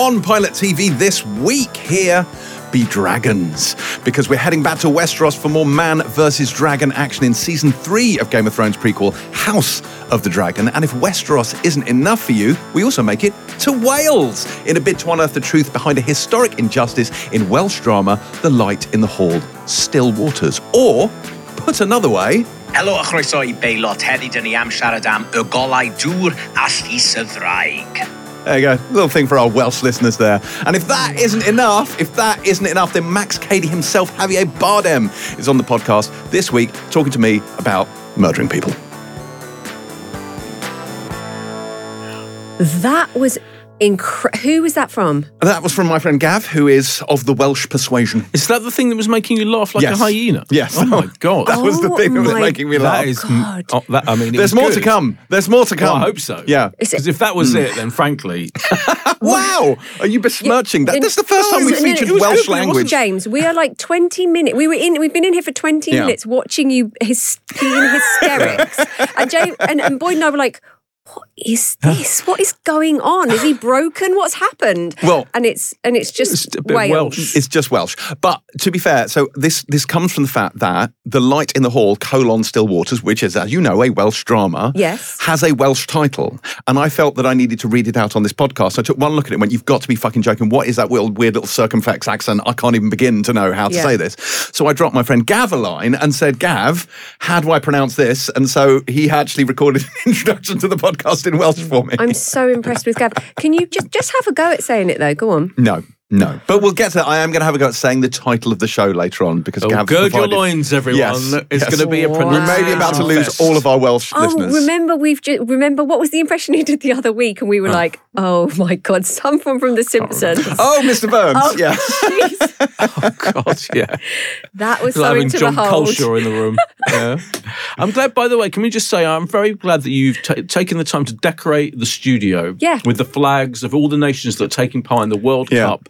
on Pilot TV this week, here be dragons, because we're heading back to Westeros for more man versus dragon action in season 3 of Game of Thrones prequel House of the Dragon. And if Westeros isn't enough for you, we also make it to Wales in a bid to unearth the truth behind a historic injustice in Welsh drama The Light in the Hall, Still Waters. Or, put another way, Helo a chroeso I Beilot, heddi dyn ni am siarad am y golau dŵr a llys y ddraig. There you go, little thing for our Welsh listeners there. And if that isn't enough, then Max Cady himself, Javier Bardem, is on the podcast this week talking to me about murdering people. That was Who was that from? That was from my friend Gav, who is of the Welsh persuasion. Is that the thing that was making you laugh like a hyena? Yes. Oh my God. That was the thing that was making me laugh. That is, I mean, there's more to come. There's more to come. Well, I hope so. Yeah. Because if that was it, then frankly... Wow! Are you besmirching that? That's the first time we featured Welsh language. James, we are like 20 minutes. We've been in here for 20 minutes watching you be in hysterics. and Boyd and I were like, what is this? What is going on? Is he broken? What's happened? Well, and it's just a bit Welsh. It's just Welsh. But to be fair, so this comes from the fact that The Light in the Hall, Still Waters, which is, as you know, a Welsh drama, has a Welsh title. And I felt that I needed to read it out on this podcast. So I took one look at it and went, you've got to be fucking joking. What is that weird little circumflex accent? I can't even begin to know how to say this. So I dropped my friend Gav a line and said, Gav, how do I pronounce this? And so he actually recorded an introduction to the podcast in Welsh for me. I'm so impressed with Gav. Can you just have a go at saying it though? Go on. No. But we'll get to that. I am going to have a go at saying the title of the show later on because Gav gird your loins, everyone. Yes. It's going to be a pronunciation. We may be about to lose all of our Welsh listeners. Remember what was the impression he did the other week, and we were like, oh my God, someone from The Simpsons. Oh, Mr. Burns. Yeah. Oh God, yeah. That was like something to John behold. Culshaw in the room. Yeah. I'm glad, by the way, can we just say, I'm very glad that you've taken the time to decorate the studio with the flags of all the nations that are taking part in the World Cup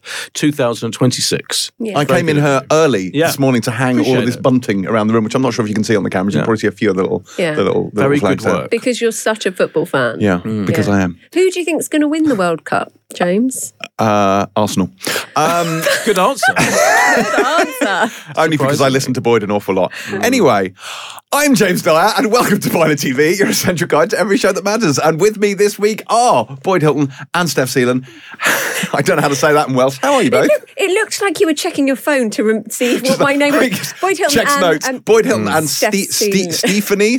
2026. I came in here early this morning to hang all of this bunting around the room, which I'm not sure if you can see on the cameras. You can probably see a few of the little very flags good work. there. Because you're such a football fan. Yeah, because I am. Who do you think's going to win the World Cup, James? Arsenal. Good answer. Good answer. Only because I listen to Boyd an awful lot. Anyway, I'm James Dyer, and welcome to Pilot TV, your essential guide to every show that matters. And with me this week are Boyd Hilton and Steph Seelan. I don't know how to say that in Welsh. How are you both? It looked like you were checking your phone to see what my name was. Boyd Hilton checks and notes. Boyd Hilton and Stephanie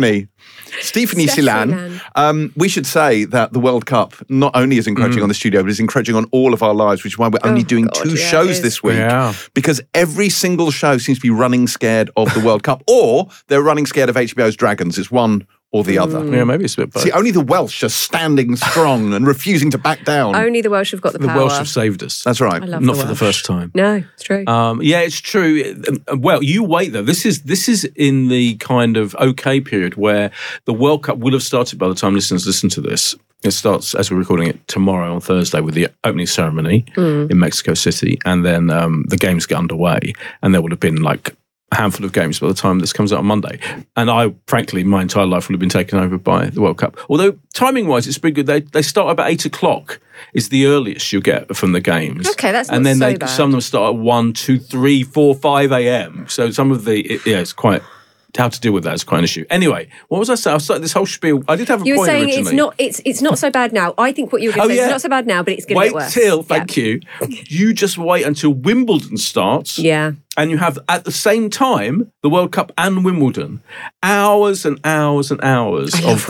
Seelan. We should say that the World Cup not only is encroaching on the studio, but is encroaching on all of our lives, which is why we're only doing 2 shows this week. Yeah. Because every single show seems to be running scared of the World Cup, or they're running scared of HBO's Dragons. It's one or the other. Yeah, maybe it's a bit both. See, only the Welsh are standing strong and refusing to back down. Only the Welsh have got the power. The Welsh have saved us. That's right. Not for the first time. No, it's true. Yeah, it's true. Well, you wait though. This is in the kind of okay period where the World Cup will have started by the time listeners listen to this. It starts, as we're recording it, tomorrow on Thursday with the opening ceremony in Mexico City. And then the games get underway. And there would have been like a handful of games by the time this comes out on Monday. And I, frankly, my entire life will have been taken over by the World Cup. Although, timing-wise, it's pretty good. They start about 8 o'clock is the earliest you'll get from the games. Okay, that's not and then so bad. some of them start at 1, 2, 3, 4, 5 a.m. So some of it's quite... How to deal with that is quite an issue. Anyway, what was I saying? I started this whole spiel. I did have a point You were saying originally. it's not so bad now. I think what you were going to say is it's not so bad now, but it's going to get worse. Thank you. You just wait until Wimbledon starts. Yeah. And you have, at the same time, the World Cup and Wimbledon. Hours and hours and hours of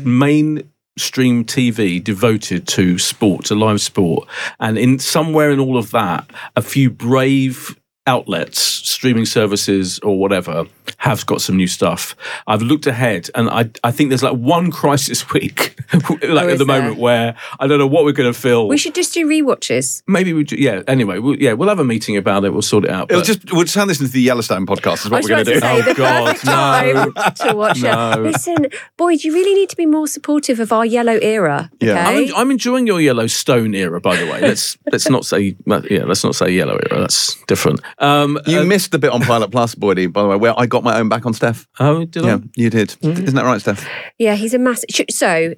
mainstream TV devoted to sport, to live sport. And somewhere in all of that, a few brave outlets, streaming services or whatever, have got some new stuff. I've looked ahead and I think there's like one crisis week at the moment where I don't know what we're going to feel. We should just do rewatches. Maybe we do, anyway, we'll have a meeting about it, we'll sort it out. We'll just turn this into the Yellowstone podcast is what we're going to do. The perfect time to watch it. Listen, Boyd, you really need to be more supportive of our yellow era. Yeah. Okay? I'm enjoying your Yellowstone era, by the way. Let's not say yellow era, that's different. You missed the bit on Pilot Plus, Boydie, by the way, where I got my own back on Steph. Oh, did I? Yeah, you did. Isn't that right, Steph? Yeah, he's a massive... So,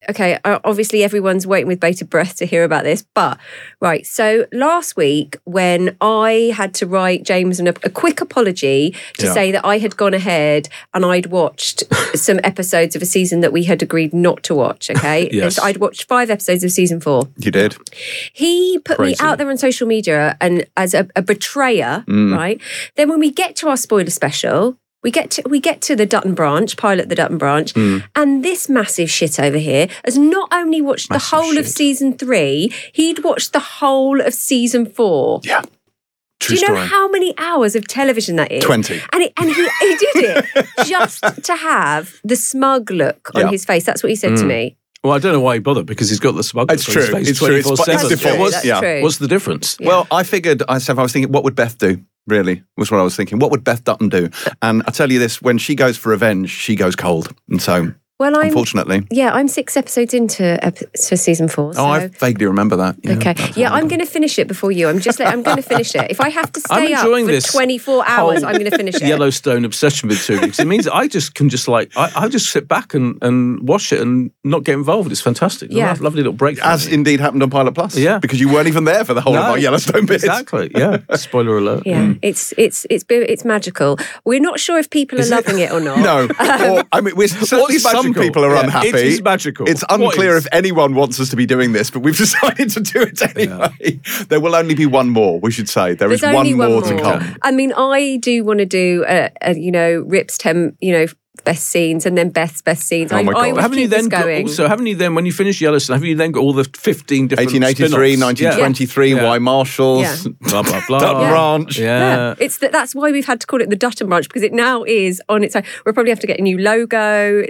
okay, obviously everyone's waiting with bated breath to hear about this, but right, so last week when I had to write James a quick apology to say that I had gone ahead and I'd watched some episodes of a season that we had agreed not to watch, okay? Yes. I'd watched 5 episodes of season 4. You did. He put me out there on social media and as a betrayer, right? Then when we get to our spoiler special, we get to the Dutton Branch, pilot the Dutton Branch, and this massive shit over here has not only watched the whole of season 3, he'd watched the whole of season 4. Yeah. True Do you know story. how many hours of television that is? 20. And he did it just to have the smug look on his face. That's what he said to me. Well, I don't know why he bothered because he's got the smug It's on his true. face It's true. It's 24/7. That's true. What's the difference? Yeah. Well, I figured, I was thinking, what would Beth do? Really, was what I was thinking. What would Beth Dutton do? And I tell you this, when she goes for revenge, she goes cold. And so, unfortunately. I'm 6 episodes into season 4. So. Oh, I vaguely remember that. Yeah, okay. Yeah, I'm going to finish it before you. I'm going to finish it. If I have to stay up for 24 hours, I'm going to finish it. Yellowstone obsession with 2 weeks. It means I just can I just sit back and watch it and not get involved. It's fantastic. Yeah. Lovely little break. As indeed happened on Pilot Plus. Yeah. Because you weren't even there for the whole of our Yellowstone bits. Exactly. Yeah. Spoiler alert. Yeah. It's magical. We're not sure if people are loving it or not. No. Or, I mean, certainly some people are unhappy. It is magical. It's unclear if anyone wants us to be doing this, but we've decided to do it anyway. Yeah. There will only be one more, we should say. There's only one more to come. I mean, I do want to do, Rip's 10, best scenes and then Beth's best scenes. Oh my God. Haven't you then, when you finish Yellowstone, have you then got all the 15 different 1883, 1923, Yeah. Why Marshals, blah, blah, blah. Dutton Branch. Yeah. That's why we've had to call it the Dutton Branch, because it now is on its own. We'll probably have to get a new logo.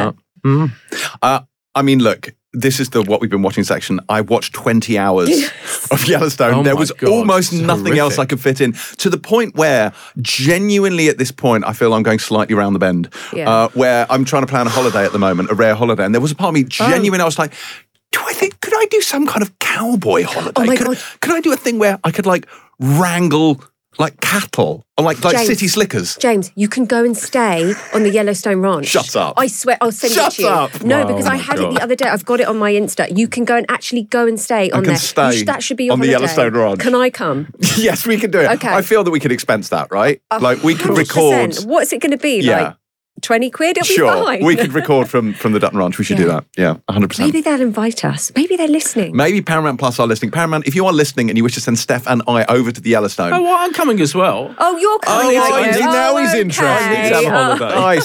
I mean, look, this is the what we've been watching section. I watched 20 hours of Yellowstone. Oh there was God, almost nothing else I could fit in, to the point where genuinely at this point, I feel I'm going slightly around the bend, where I'm trying to plan a holiday at the moment, a rare holiday. And there was a part of me genuine, I was like, could I do some kind of cowboy holiday? Oh my God. Could I do a thing where I could wrangle cattle or James, city slickers? James, you can go and stay on the Yellowstone Ranch. Shut up. I swear, I'll send it to you. Up. No, Wow, because I had it the other day. I've got it on my Insta. You can go and actually go and stay on there. That should be your on holiday. the Yellowstone Ranch. Can I come? Yes, we can do it. Okay. I feel that we could expense that, right? We could 100%. record. What's it going to be? Yeah. 20 quid? It'll Sure, be fine. we could record from the Dutton Ranch. We should do that. Yeah, 100%. Maybe they'll invite us. Maybe they're listening. Maybe Paramount Plus are listening. Paramount, if you are listening and you wish to send Steph and I over to the Yellowstone. Oh, well, I'm coming as well. Oh, you're coming. now he's okay. interested. I need to have a holiday.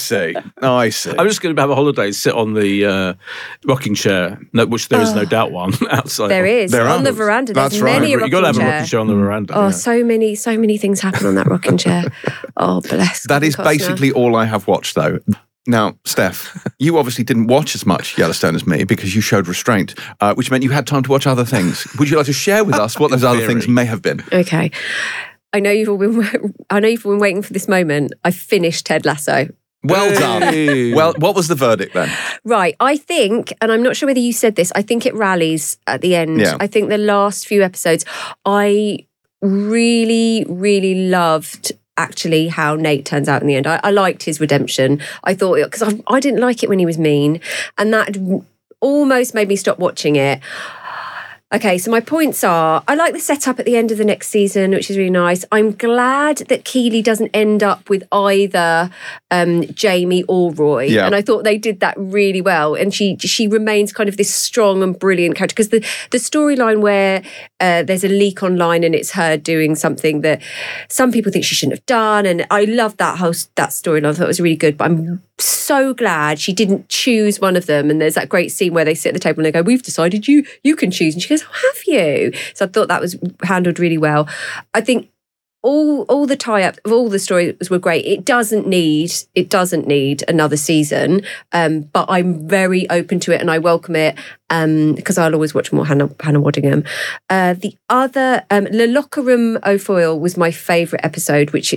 I see. I'm just going to have a holiday, sit on the rocking chair, which there is no doubt one outside. There is. There on are. the veranda. That's There's right. many a You've rocking got to have chair. a rocking chair on the veranda. Oh, yeah. so many things happen on that rocking chair. Oh, bless. That is Costner. basically all I have watched, though. Now, Steph, you obviously didn't watch as much Yellowstone as me because you showed restraint, which meant you had time to watch other things. Would you like to share with us what those other things may have been? Okay. I know you've all been waiting for this moment. I finished Ted Lasso. Well done. Well, what was the verdict then? Right. I think, and I'm not sure whether you said this, I think it rallies at the end. Yeah. I think the last few episodes, I really, really loved actually how Nate turns out in the end. I liked his redemption. I thought, because I didn't like it when he was mean, and that almost made me stop watching it. Okay, so my points are, I like the setup at the end of the next season, which is really nice. I'm glad that Keely doesn't end up with either Jamie or Roy. Yeah. And I thought they did that really well. And she remains kind of this strong and brilliant character. Because the storyline where there's a leak online and it's her doing something that some people think she shouldn't have done. And I love that storyline. I thought it was really good. But I'm so glad she didn't choose one of them. And there's that great scene where they sit at the table and they go, "We've decided you can choose." And she goes, "Oh, have you?" So I thought that was handled really well. I think all the tie-up of all the stories were great. It doesn't need another season, but I'm very open to it and I welcome it because I'll always watch more Hannah Waddingham. The other, Le Locker Room O'Foyle was my favourite episode, which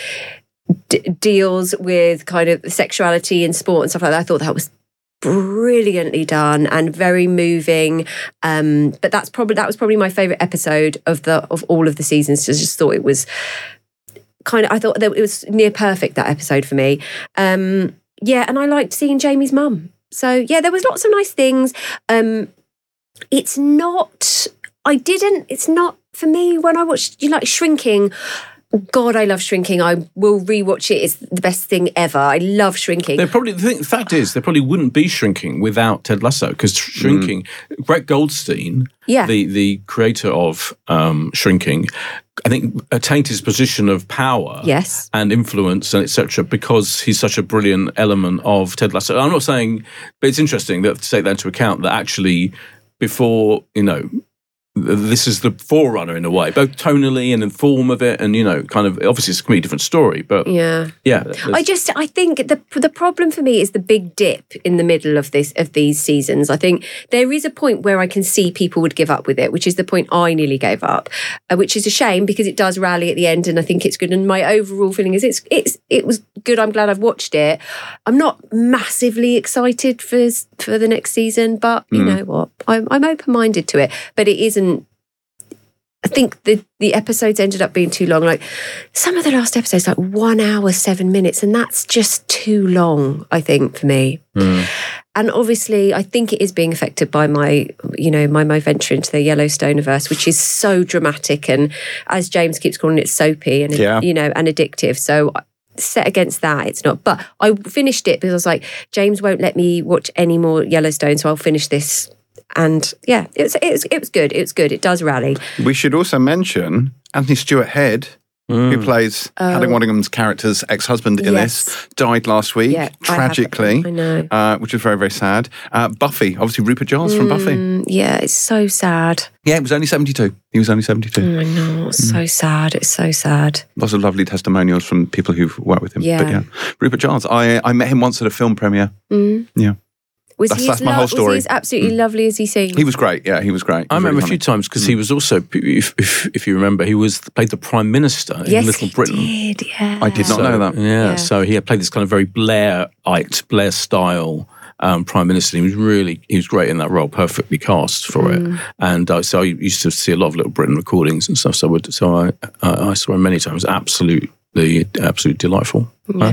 deals with kind of sexuality in sport and stuff like that. I thought that was brilliantly done and very moving. But that was probably my favourite episode of all of the seasons. I just thought it was I thought that it was near perfect, that episode for me. And I liked seeing Jamie's mum. So yeah, there was lots of nice things. It's not for me when I watched Shrinking. God, I love Shrinking. I will rewatch it. It's the best thing ever. I love Shrinking. The fact is, there probably wouldn't be Shrinking without Ted Lasso, because Shrinking, Brett Goldstein, the creator of Shrinking, I think attained his position of power and influence and etc. because he's such a brilliant element of Ted Lasso. I'm not saying, but it's interesting to take that into account, that actually before, this is the forerunner in a way, both tonally and in form of it, and kind of obviously it's a completely different story, but I think the problem for me is the big dip in the middle of these seasons. I think there is a point where I can see people would give up with it, which is the point I nearly gave up, which is a shame because it does rally at the end, and I think it's good. And my overall feeling is it was good. I'm glad I've watched it. I'm not massively excited for the next season, but you know what, I'm open-minded to it. But it isn't. I think the episodes ended up being too long. Like some of the last episodes, like 1 hour, 7 minutes, and that's just too long, I think, for me. And obviously, I think it is being affected by my venture into the Yellowstoneverse, which is so dramatic and, as James keeps calling it, soapy and and addictive. So set against that, it's not. But I finished it because I was like, James won't let me watch any more Yellowstone, so I'll finish this. And yeah, it was good. It was good. It does rally. We should also mention Anthony Stewart Head, who plays Haddock Waddingham's character's ex-husband in this, died last week, tragically. I know. Which was very, very sad. Buffy, obviously Rupert Giles from Buffy. Yeah, it's so sad. Yeah, he was only 72. I know, it's so sad. It's so sad. Lots of lovely testimonials from people who've worked with him. Yeah. But yeah, Rupert Giles. I met him once at a film premiere. Yeah. That's my whole story. Was he as absolutely lovely as he seemed? He was great. Yeah, he was great. I remember a few times because he was also, if you remember, he played the Prime Minister in Little Britain. He did, yeah. I did not know that. Yeah, so he had played this kind of very Blair style Prime Minister. He was great in that role, perfectly cast for it. And so I used to see a lot of Little Britain recordings and stuff. So I saw him many times. Absolutely delightful. Yeah.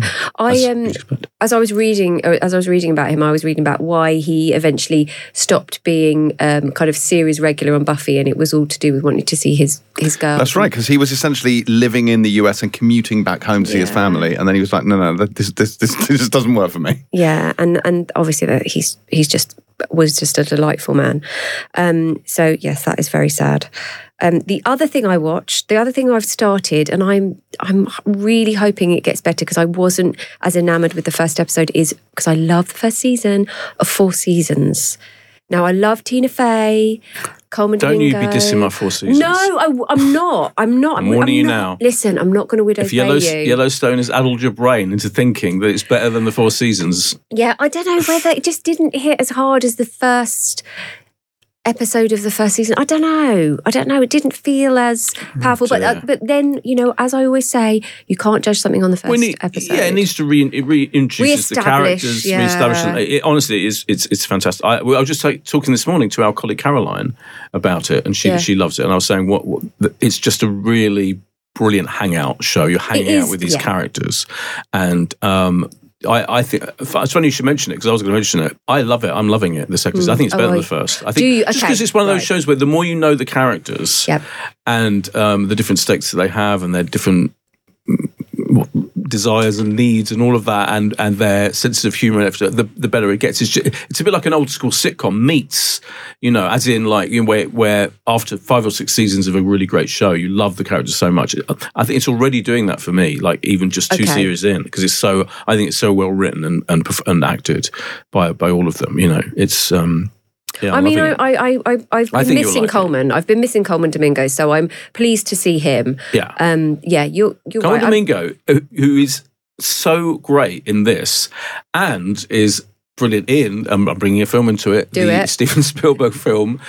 As I was reading about him, I was reading about why he eventually stopped being kind of series regular on Buffy, and it was all to do with wanting to see his girl. That's right, because he was essentially living in the US and commuting back home to see his family, and then he was like, no, this just doesn't work for me. Yeah, and obviously that was just a delightful man. So yes, that is very sad. The other thing I've started, and I'm really hoping it gets better because I wasn't as enamoured with the first episode, is because I love the first season of Four Seasons. Now, I love Tina Fey, Coleman Domingo. Don't you be dissing my Four Seasons. No, I'm not. I'm warning you now. Listen, I'm not going to widow pay you. If Yellowstone has addled your brain into thinking that it's better than the Four Seasons. Yeah, I don't know whether it just didn't hit as hard as the first episode of the first season. I don't know. It didn't feel as powerful. But then, as I always say, you can't judge something on the first episode. Yeah, it needs to reintroduce the characters. Reestablish them. Honestly, it's fantastic. I was just talking this morning to our colleague Caroline about it, and she loves it. And I was saying, it's just a really brilliant hangout show. You're hanging out with these characters, and I think it's funny you should mention it because I was going to mention it. I love it. I'm loving it. The second season. I think it's better than the first. I think just because it's one of those shows where the more you know the characters and the different stakes that they have and their different desires and needs and all of that and their sensitive humour, the better it gets. It's a bit like an old school sitcom meets, as in like where after 5 or 6 seasons of a really great show, you love the characters so much. I think it's already doing that for me, like even just 2 series in, because I think it's so well written and acted by all of them. It's yeah, I've been missing Coleman. I've been missing Coleman Domingo, so I'm pleased to see him. Yeah, you're Coleman right. Domingo, who is so great in this, and is brilliant in. I'm bringing a film into it. Steven Spielberg film,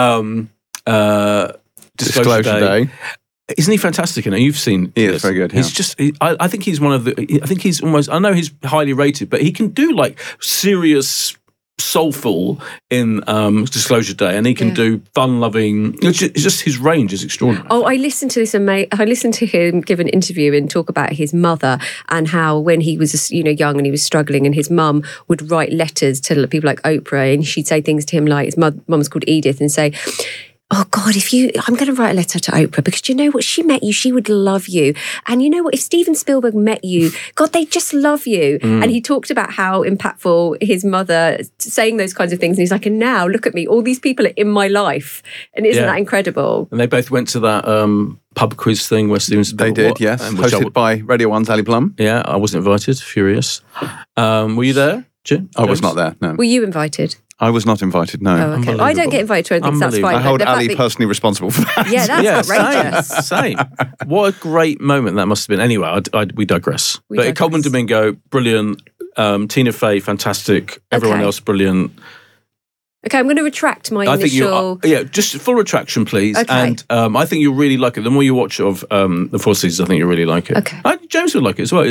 Disclosure Day. Isn't he fantastic in it? You've seen He is very good. He's just. I think he's one of the. I think he's almost. I know he's highly rated, but he can do like serious soulful in Disclosure Day, and he can do fun-loving. It's just his range is extraordinary. Oh, I listened to this, and I listened to him give an interview and talk about his mother and how when he was young and he was struggling, and his mum would write letters to people like Oprah, and she'd say things to him like, his mum's called Edith, and say, oh God, I'm going to write a letter to Oprah because you know what? She met you, she would love you. And you know what? If Steven Spielberg met you, God, they just love you. And he talked about how impactful his mother saying those kinds of things. And he's like, and now look at me, all these people are in my life. And isn't that incredible? And they both went to that pub quiz thing where Steven Spielberg... They did, yes. Hosted by Radio 1's Ali Plum. Yeah, I wasn't invited, furious. Were you there, Jim? I was not there, no. Were you invited? I was not invited, no. Oh, okay. I don't get invited to anything, so that's fine. I hold Ali personally responsible for that. Yeah, that's outrageous. Same. What a great moment that must have been. Anyway, we digress. Coleman Domingo, brilliant. Tina Fey, fantastic. Everyone else, brilliant. Okay, I'm going to retract my initial... just full retraction, please. Okay. And I think you'll really like it. The more you watch of the Four Seasons, I think you'll really like it. Okay. James would like it as well.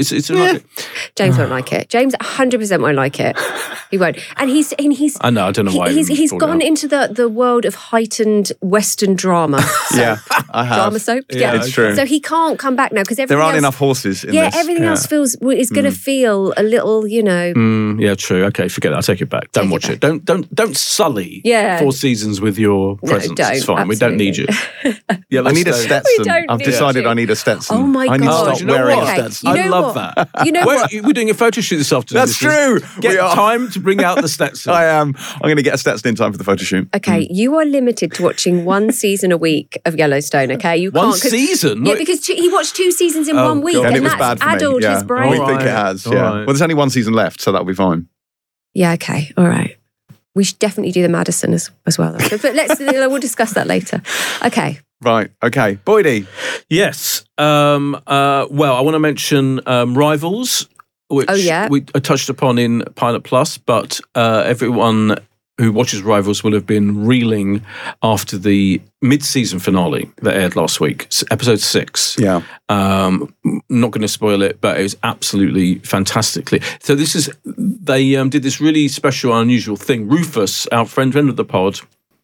James won't like it. James 100% won't like it. He won't. And he's I know, I don't know why. He's gone into the world of heightened Western drama. Yeah, I have. Drama soap? Yeah, it's true. So he can't come back now because there aren't enough horses in this. Yeah, everything else is going to feel a little, yeah, true. Okay, forget it. I'll take it back. Don't watch it. Don't sully Four Seasons with your presence. Don't. It's fine. Absolutely. We don't need you. Yeah, I need a Stetson. I've decided I need a Stetson. Oh my God. I need to stop wearing a Stetson. I love that. You know what? We're doing a photo shoot this afternoon. That's true. Get time to bring out the Stetson. I am. I'm going to get a Stetson in time for the photo shoot. Okay, you are limited to watching one season a week of Yellowstone, okay? You can't. One season? Yeah, because he watched 2 seasons in 1 week, and it was that's bad for me. addled his brain. We think it has, Well, there's only 1 season left, so that'll be fine. Yeah, okay, all right. We should definitely do the Madison as well. But we'll discuss that later. Okay. Right, okay. Boydie. Yes. Well, I want to mention Rivals, which we touched upon in Pilot Plus, but everyone who watches Rivals will have been reeling after the mid-season finale that aired last week, episode 6. Yeah. Not going to spoil it, but it was absolutely fantastically. So they did this really special, unusual thing. Rufus, our friend of the pod,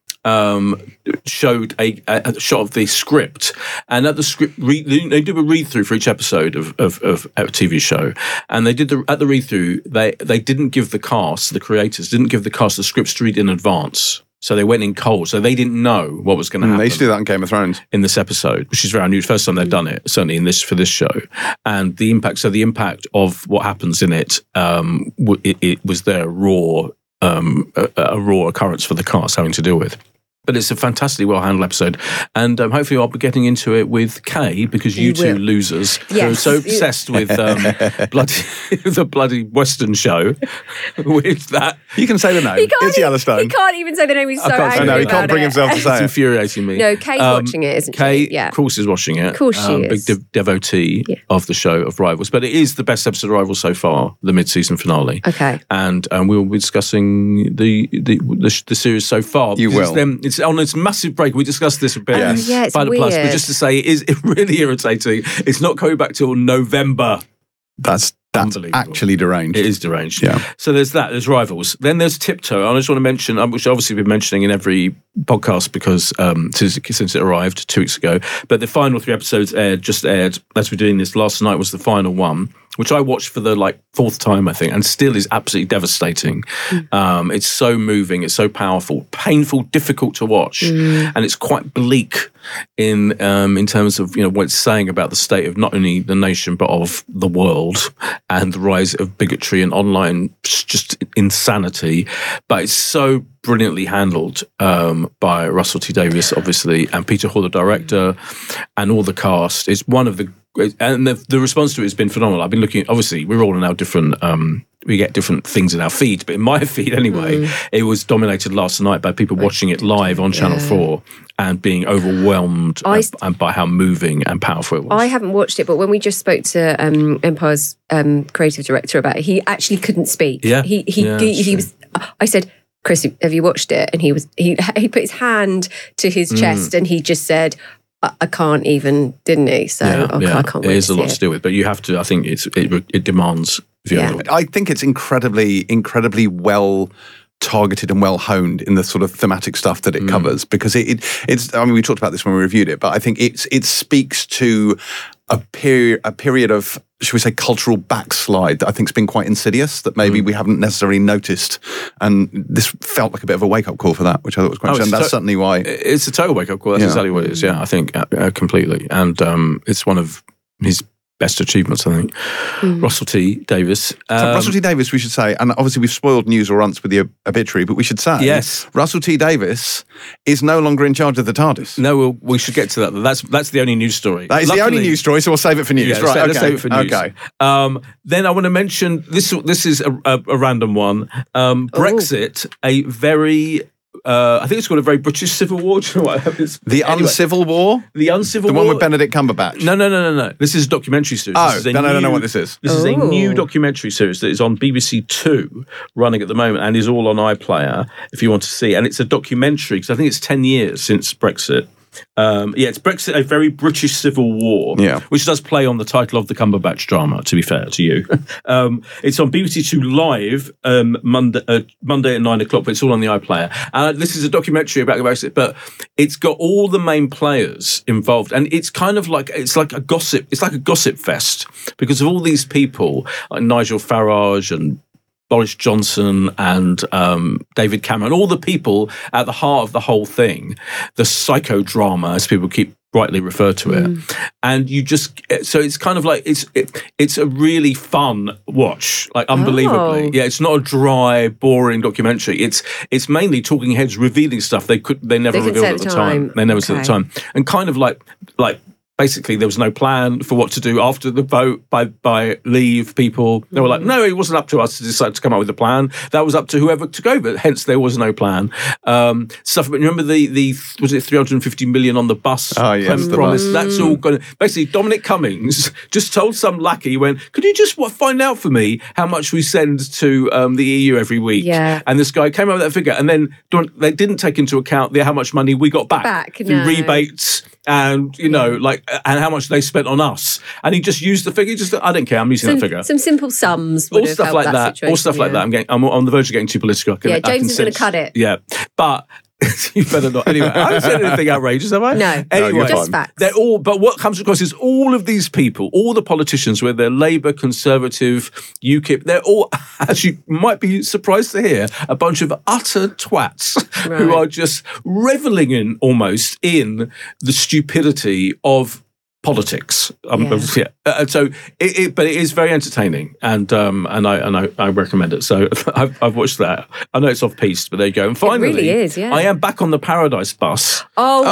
showed a shot of the script, and at the script they do a read through for each episode of a TV show, and they did at the read through they didn't give the creators didn't give the cast the scripts to read in advance. So they went in cold. So they didn't know what was going to happen. They used to do that in Game of Thrones. In this episode, which is very unusual. First time they've done it, certainly for this show. And the impact of what happens in it, it was their raw occurrence for the cast having to deal with. But it's a fantastically well-handled episode. And hopefully I'll be getting into it with Kay, because you two losers who are so obsessed with the bloody Western show with that. You can say the name. It's Yellowstone. He can't even say the name. He's so angry. I know, he can't bring himself to say it. It's infuriating me. No, Kay's watching it, isn't she? Kay, yeah. Of course, is watching it. Of course she is. Big devotee of the show, of Rivals. But it is the best episode of Rivals so far, the mid-season finale. Okay. And we'll be discussing the series so far. You will. It's on its massive break. We discussed this a bit. Yes. Yeah, it's Pilot weird. Plus, but just to say, it's really irritating. It's not coming back till November. That's actually deranged. It is deranged. Yeah. So there's that. There's Rivals. Then there's Tiptoe. I just want to mention, which I've obviously been mentioning in every podcast because since it arrived 2 weeks ago. But the final 3 episodes just aired as we're doing this. Last night was the final one, which I watched for the 4th time, I think, and still is absolutely devastating. It's so moving, it's so powerful, painful, difficult to watch, and it's quite bleak in terms of what it's saying about the state of not only the nation but of the world and the rise of bigotry and online just insanity. But it's so brilliantly handled by Russell T Davies, obviously, and Peter Hall, the director, and all the cast. It's one of the and the response to it has been phenomenal. I've been looking, obviously, we're all in our different, we get different things in our feed, but in my feed anyway, it was dominated last night by people watching it live on Channel 4 and being overwhelmed and by how moving and powerful it was. I haven't watched it, but when we just spoke to Empire's creative director about it, he actually couldn't speak. Yeah. He was, I said, Chris, have you watched it? And he put his hand to his chest and he just said, I can't even, didn't he? So I can't wait. It is a lot to deal with, but you have to. I think it demands viewing. I think it's incredibly well targeted and well honed in the sort of thematic stuff that it covers, because it's. I mean, we talked about this when we reviewed it, but I think it speaks to a period of, should we say, cultural backslide that I think's been quite insidious, that maybe we haven't necessarily noticed, and this felt like a bit of a wake up call for that, which I thought was quite interesting. That's certainly why it's a total wake up call. That's exactly what it is. Yeah, I think completely, and it's one of his best achievements, I think. Russell T Davies. Russell T Davies, we should say, and obviously we've spoiled news or runts with the obituary, but we should say, yes, Russell T Davies is no longer in charge of the TARDIS. No, we should get to that. That's the only news story. That is the only news story, so we'll save it for news. Yeah, right, let's save it for news. Okay. Then I want to mention, this is a random one. Brexit, a very... I think it's called a very British Civil War. Do you know what? Uncivil War? The Uncivil War? The one with Benedict Cumberbatch? No. This is a documentary series. Oh, then I don't know what this is. This is a new documentary series that is on BBC Two, running at the moment, and is all on iPlayer, if you want to see. And it's a documentary, because I think it's 10 years since Brexit. It's Brexit, a very British Civil War, which does play on the title of the Cumberbatch drama, to be fair to you. It's on BBC Two Live Monday at 9 o'clock, but it's all on the iPlayer. This is a documentary about Brexit, but it's got all the main players involved, and it's kind of like it's like a gossip fest, because of all these people like Nigel Farage and Boris Johnson and David Cameron, all the people at the heart of the whole thing, the psychodrama, as people keep rightly refer to it. And you just, so it's kind of like, it's a really fun watch, like unbelievably. Yeah, it's not a dry, boring documentary. It's mainly talking heads revealing stuff they never revealed at the time. They never said at the time. And kind of like basically, there was no plan for what to do after the vote by Leave people. They were like, no, it wasn't up to us to decide to come up with a plan. That was up to whoever took over. Hence, there was no plan. Stuff. But remember the was it 350 million on the bus? Oh, yes, the promise. bus. That's all going to... Basically, Dominic Cummings just told some lackey, he went, could you just find out for me how much we send to the EU every week? Yeah. And this guy came up with that figure. And then they didn't take into account how much money we got back through rebates and, and how much they spent on us. And he just used the figure. I don't care. I'm using that figure. Some simple sums. All stuff like that. All stuff like that. I'm on the verge of getting too political. James is going to cut it. Yeah. But you better not. Anyway, I haven't said anything outrageous, have I? No. Anyway, just facts. They're all, but what comes across is all of these people, all the politicians, whether they're Labour, Conservative, UKIP, they're all, as you might be surprised to hear, a bunch of utter twats who are just reveling almost in the stupidity of politics. But it is very entertaining, and I recommend it. So I've watched that. I know it's off piste, but there you go. And finally, it really is. Yeah, I am back on the Paradise bus.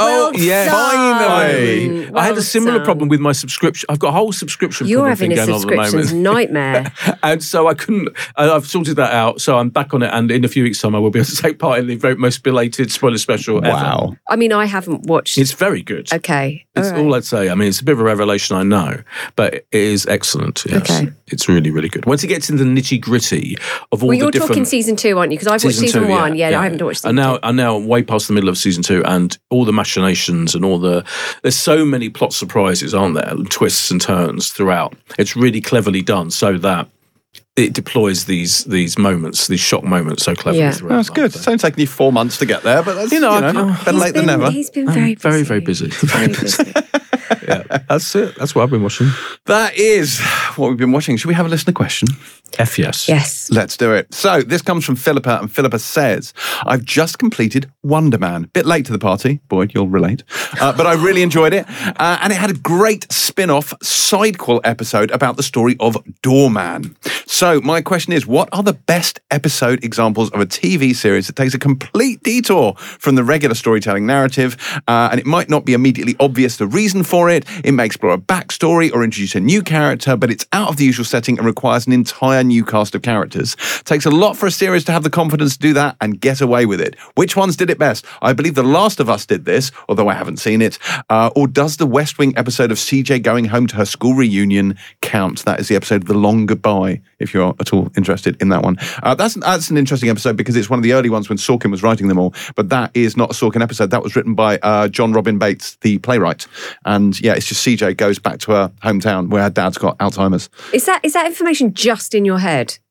Finally. I had a similar problem with my subscription. I've got a whole subscription. You're having a going subscriptions on at the moment. nightmare, and so I couldn't. I've sorted that out. So I'm back on it, and in a few weeks' time, I will be able to take part in the very most belated spoiler special ever. Wow! I mean, I haven't watched. It's very good. Okay, it's all I'd say. I mean, it's a bit of a revelation, I know, but it is excellent. Yes. Okay. It's really, really good. Once it gets into the nitty gritty of all the different... You're talking season 2, aren't you? Because I've watched season 1. Yeah, I haven't watched season 2. I'm now way past the middle of season 2, and all the machinations and there's so many plot surprises, aren't there? And twists and turns throughout. It's really cleverly done so that it deploys these moments, these shock moments so cleverly throughout. That's good. It's only taken you 4 months to get there, but that's, better late than never. He's been very busy. Very, very busy. Very busy. Yeah, that's it. That's what I've been watching. That is what we've been watching. Should we have a listener question? Yes. Yes. Let's do it. So this comes from Philippa, and Philippa says, I've just completed Wonder Man. Bit late to the party. Boyd, you'll relate. But I really enjoyed it. And it had a great spin-off sidequel episode about the story of Doorman. So my question is, what are the best episode examples of a TV series that takes a complete detour from the regular storytelling narrative? And it might not be immediately obvious the reason for it. It may explore a backstory or introduce a new character, but it's out of the usual setting and requires an entire new cast of characters. It takes a lot for a series to have the confidence to do that and get away with it. Which ones did it best? I believe The Last of Us did this, although I haven't seen it. Or does the West Wing episode of CJ going home to her school reunion count? That is the episode The Long Goodbye, if you're at all interested in that one. That's an interesting episode because it's one of the early ones when Sorkin was writing them all, but that is not a Sorkin episode. That was written by John Robin Bates, the playwright. And yeah, it's just CJ goes back to her hometown where her dad's got Alzheimer's. Is that information just in your head?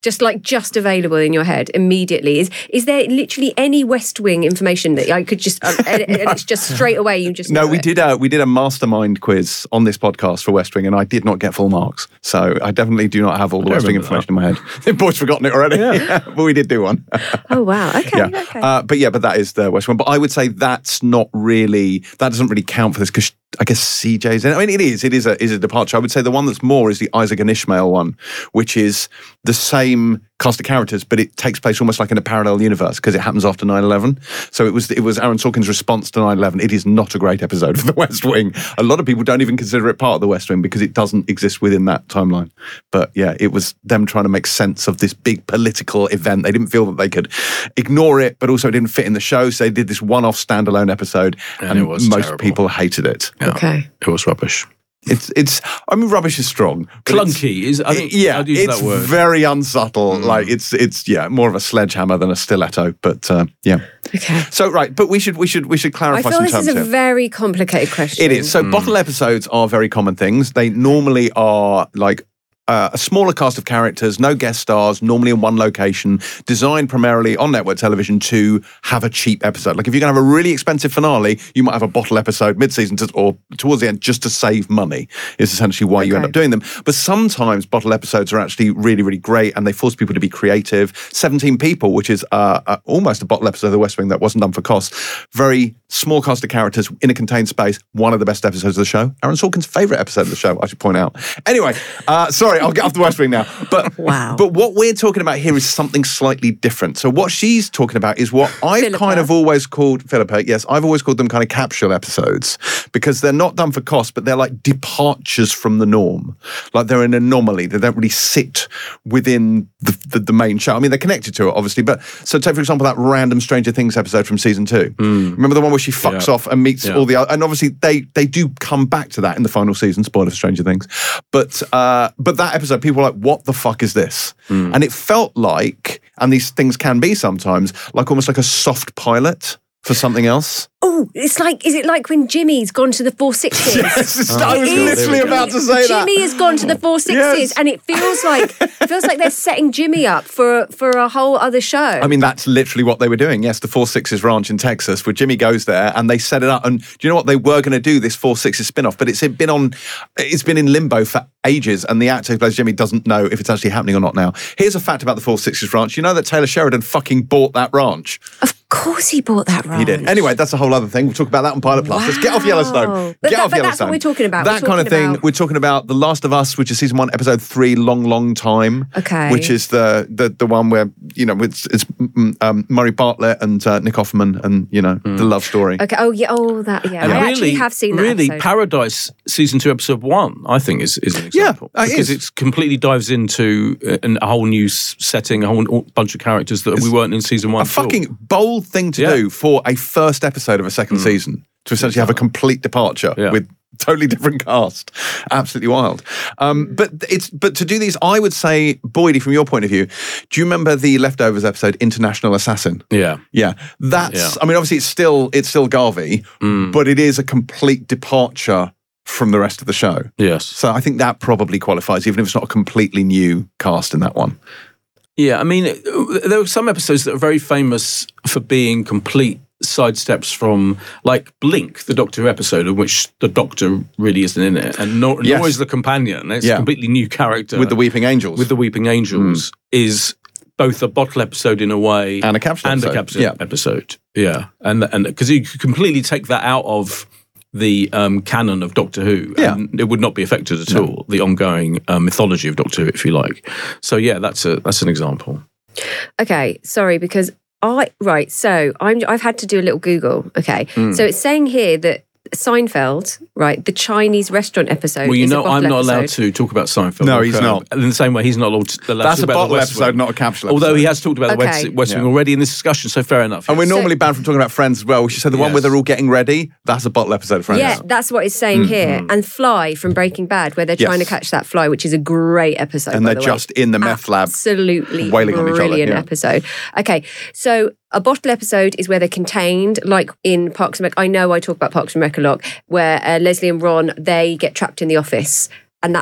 just available in your head immediately. Is there literally any West Wing information that I could just and it's just straight away you just know we did a mastermind quiz on this podcast for West Wing, and I did not get full marks, so I definitely do not have all the West Wing information in my head. The boys forgotten it already. Yeah. But we did do one. Oh wow, okay. But that is the West Wing. But I would say that doesn't really count for this, because I guess CJ's in it. I mean, it is a departure. I would say the one that's more is the Isaac and Ishmael one, which is the same cast of characters, but it takes place almost like in a parallel universe because it happens after 9/11. So it was Aaron Sorkin's response to 9/11. It is not a great episode of The West Wing. A lot of people don't even consider it part of The West Wing because it doesn't exist within that timeline. But yeah, it was them trying to make sense of this big political event. They didn't feel that they could ignore it, but also it didn't fit in the show. So they did this one-off standalone episode, and most terrible. People hated it. Yeah. Okay, it was rubbish. It's. I mean, rubbish is strong. Clunky is. I think. Yeah, I'd use it's that word. Very unsubtle. Like it's more of a sledgehammer than a stiletto. But yeah. Okay. So right, but we should clarify. I feel some this terms is a here. very complicated question. It is. So bottle episodes are very common things. They normally are like a smaller cast of characters, no guest stars, normally in one location, designed primarily on network television to have a cheap episode. Like if you're going to have a really expensive finale, you might have a bottle episode mid-season or towards the end just to save money, is essentially why you end up doing them. But sometimes bottle episodes are actually really, really great and they force people to be creative. 17 People, which is almost a bottle episode of The West Wing that wasn't done for cost. Very small cast of characters in a contained space. One of the best episodes of the show. Aaron Sorkin's favourite episode of the show, I should point out. Anyway, sorry, I'll get off the West Wing now. But wow. But what we're talking about here is something slightly different. So what she's talking about is what I've kind of always called, Philippa, yes, I've always called them kind of capsule episodes because they're not done for cost, but they're like departures from the norm. Like they're an anomaly. They don't really sit within the main show. I mean, they're connected to it, obviously. But so take, for example, that random Stranger Things episode from season 2. Remember the one where she fucks off and meets all the other, and obviously they do come back to that in the final season, spoiler for Stranger Things. But that episode, people were like, what the fuck is this? And it felt like, and these things can be sometimes, like almost like a soft pilot for something else. Oh, is it like when Jimmy's gone to the 460s? Yes, I was literally about to say that. Jimmy has gone to the 460s, and it feels like they're setting Jimmy up for a whole other show. I mean, that's literally what they were doing. Yes, the 460s ranch in Texas, where Jimmy goes there, and they set it up. And do you know what? They were going to do this 460s spin-off, but it's been in limbo for ages, and the actor who plays Jimmy doesn't know if it's actually happening or not now. Here's a fact about the 460s ranch. You know that Taylor Sheridan fucking bought that ranch? Of course he bought that ranch. He did. Anyway, that's a whole other thing. We'll talk about that on Pilot Plus. Let's get off Yellowstone. That's what we're talking about. That kind of thing. We're talking about The Last of Us, which is season 1, episode 3, Long, Long Time. Okay. Which is the one where, you know, it's Murray Bartlett and Nick Offerman and, you know, the love story. Okay. Oh, yeah. Oh, that, yeah. And I actually have seen that Really, episode. Paradise season 2, episode 1, I think is an example. Yeah, because it completely dives into a whole new setting, a whole bunch of characters that we weren't in season 1. A fucking bold thing to do for a first episode of a second season, to essentially have a complete departure with totally different cast. Absolutely wild. But to do these, I would say, Boydie, from your point of view, do you remember the Leftovers episode, International Assassin? Yeah. That's, I mean, obviously it's still Garvey, but it is a complete departure from the rest of the show. Yes. So I think that probably qualifies, even if it's not a completely new cast in that one. Yeah, I mean, there were some episodes that are very famous for being complete sidesteps from, like Blink, the Doctor Who episode, in which the Doctor really isn't in it, and nor is the companion. It's a completely new character. With the Weeping Angels. Is both a bottle episode in a way and a capsule episode. Yeah, and because you could completely take that out of the canon of Doctor Who, and it would not be affected at all, the ongoing mythology of Doctor Who, if you like. So yeah, that's an example. Okay, sorry, because I've had to do a little Google. Okay, so it's saying here that Seinfeld, right, the Chinese restaurant episode. Well, you know, I'm not episode. allowed to talk about Seinfeld. No, he's not. In the same way, he's not allowed to. That's a bottle episode, not a capsule episode. Although he has talked about the West Wing already in this discussion, so fair enough. And we're normally banned from talking about Friends as well. We should say the one where they're all getting ready. That's a bottle episode of Friends. Yeah, that's what it's saying here. And Fly from Breaking Bad, where they're trying to catch that fly, which is a great episode. And they're just in the meth lab, absolutely wailing on each other. Brilliant episode. Okay, so a bottle episode is where they're contained, like in Parks and Rec. I know I talk about Parks and Rec a lot, where Leslie and Ron, they get trapped in the office And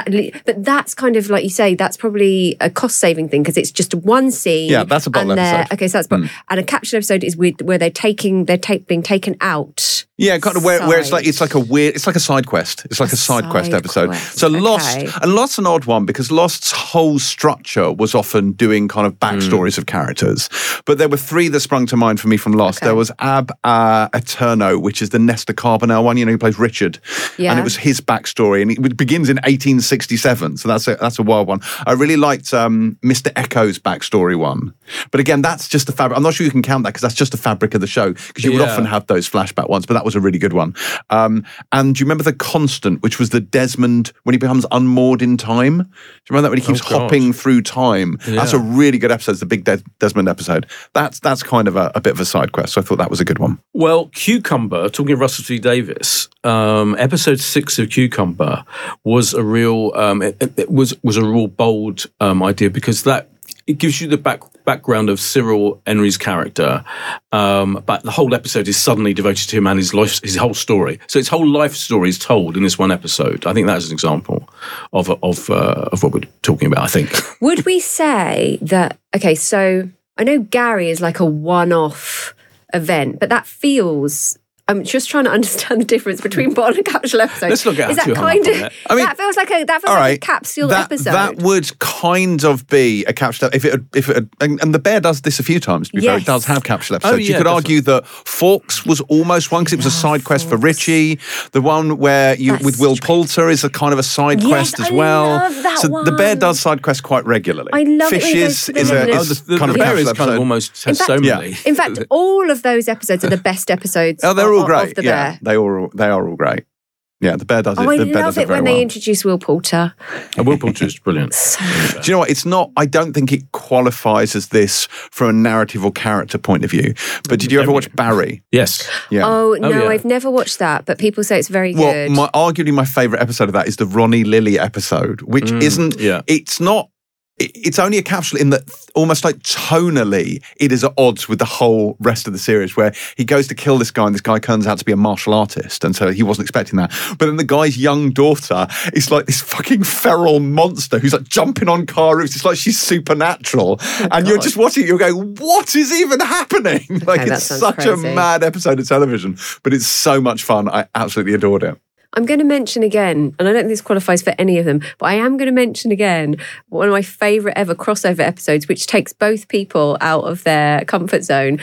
but that's kind of like you say, that's probably a cost saving thing because it's just one scene. Yeah, that's a bottle episode. Okay, so that's and a capsule episode is where they're being taken out. Yeah, kind of where it's like a side quest. It's like a side quest episode. So Lost's an odd one because Lost's whole structure was often doing kind of backstories of characters. But there were three that sprung to mind for me from Lost. There was Ab Eterno, which is the Nestor Carbonell one. Who plays Richard, and it was his backstory, and it begins in 1867. So that's a wild one. I really liked Mr. Echo's backstory one, but again, that's just the fabric. I'm not sure you can count that because that's just the fabric of the show. Because you would often have those flashback ones, but that was a really good one. And do you remember The Constant, which was the Desmond when he becomes unmoored in time? Do you remember that when he keeps hopping through time? Yeah. That's a really good episode. It's the big Desmond episode. That's kind of a bit of a side quest. So I thought that was a good one. Well, Cucumber, talking of Russell T Davies, episode 6 of Cucumber was a real it was a real bold idea because it gives you the background of Cyril Henry's character, but the whole episode is suddenly devoted to him and his whole story. So his whole life story is told in this one episode. I think that is an example of what we're talking about, I think. Would we say that, okay, so I know Gary is like a one-off event, but that feels... I'm just trying to understand the difference between bottle and capsule episodes. Let's look at is that kind of. I mean, that feels like a capsule episode. That would kind of be a capsule if it had, and the Bear does this a few times. To be fair, it does have capsule episodes. You could argue that Forks was almost one because it was a side quest for Richie. The one where with Will Poulter is a kind of a side quest as well. Love that one. The Bear does side quests quite regularly. I love Fishes it. The Bear is kind of almost has so many. In fact, all of those episodes are the best episodes. Oh, they're all great. The Bear. They are all great. Yeah, the Bear does it. I The Bear love it when they introduce Will Poulter. Will Poulter is brilliant. Do you know what? It's not. I don't think it qualifies as this from a narrative or character point of view. But did you ever watch Barry? Yes. Yeah. Oh no, I've never watched that, but people say it's very good. Well, arguably my favourite episode of that is the Ronnie Lily episode, which isn't. Yeah. It's not. It's only a capsule in that almost like tonally it is at odds with the whole rest of the series where he goes to kill this guy and this guy turns out to be a martial artist and so he wasn't expecting that. But then the guy's young daughter is like this fucking feral monster who's like jumping on car roofs. It's like she's supernatural. And you're just watching it, you're going, what is even happening? Like it's such crazy. A mad episode of television, but it's so much fun. I absolutely adored it. I'm going to mention again, and I don't think this qualifies for any of them, but I am going to mention again one of my favourite ever crossover episodes, which takes both people out of their comfort zone,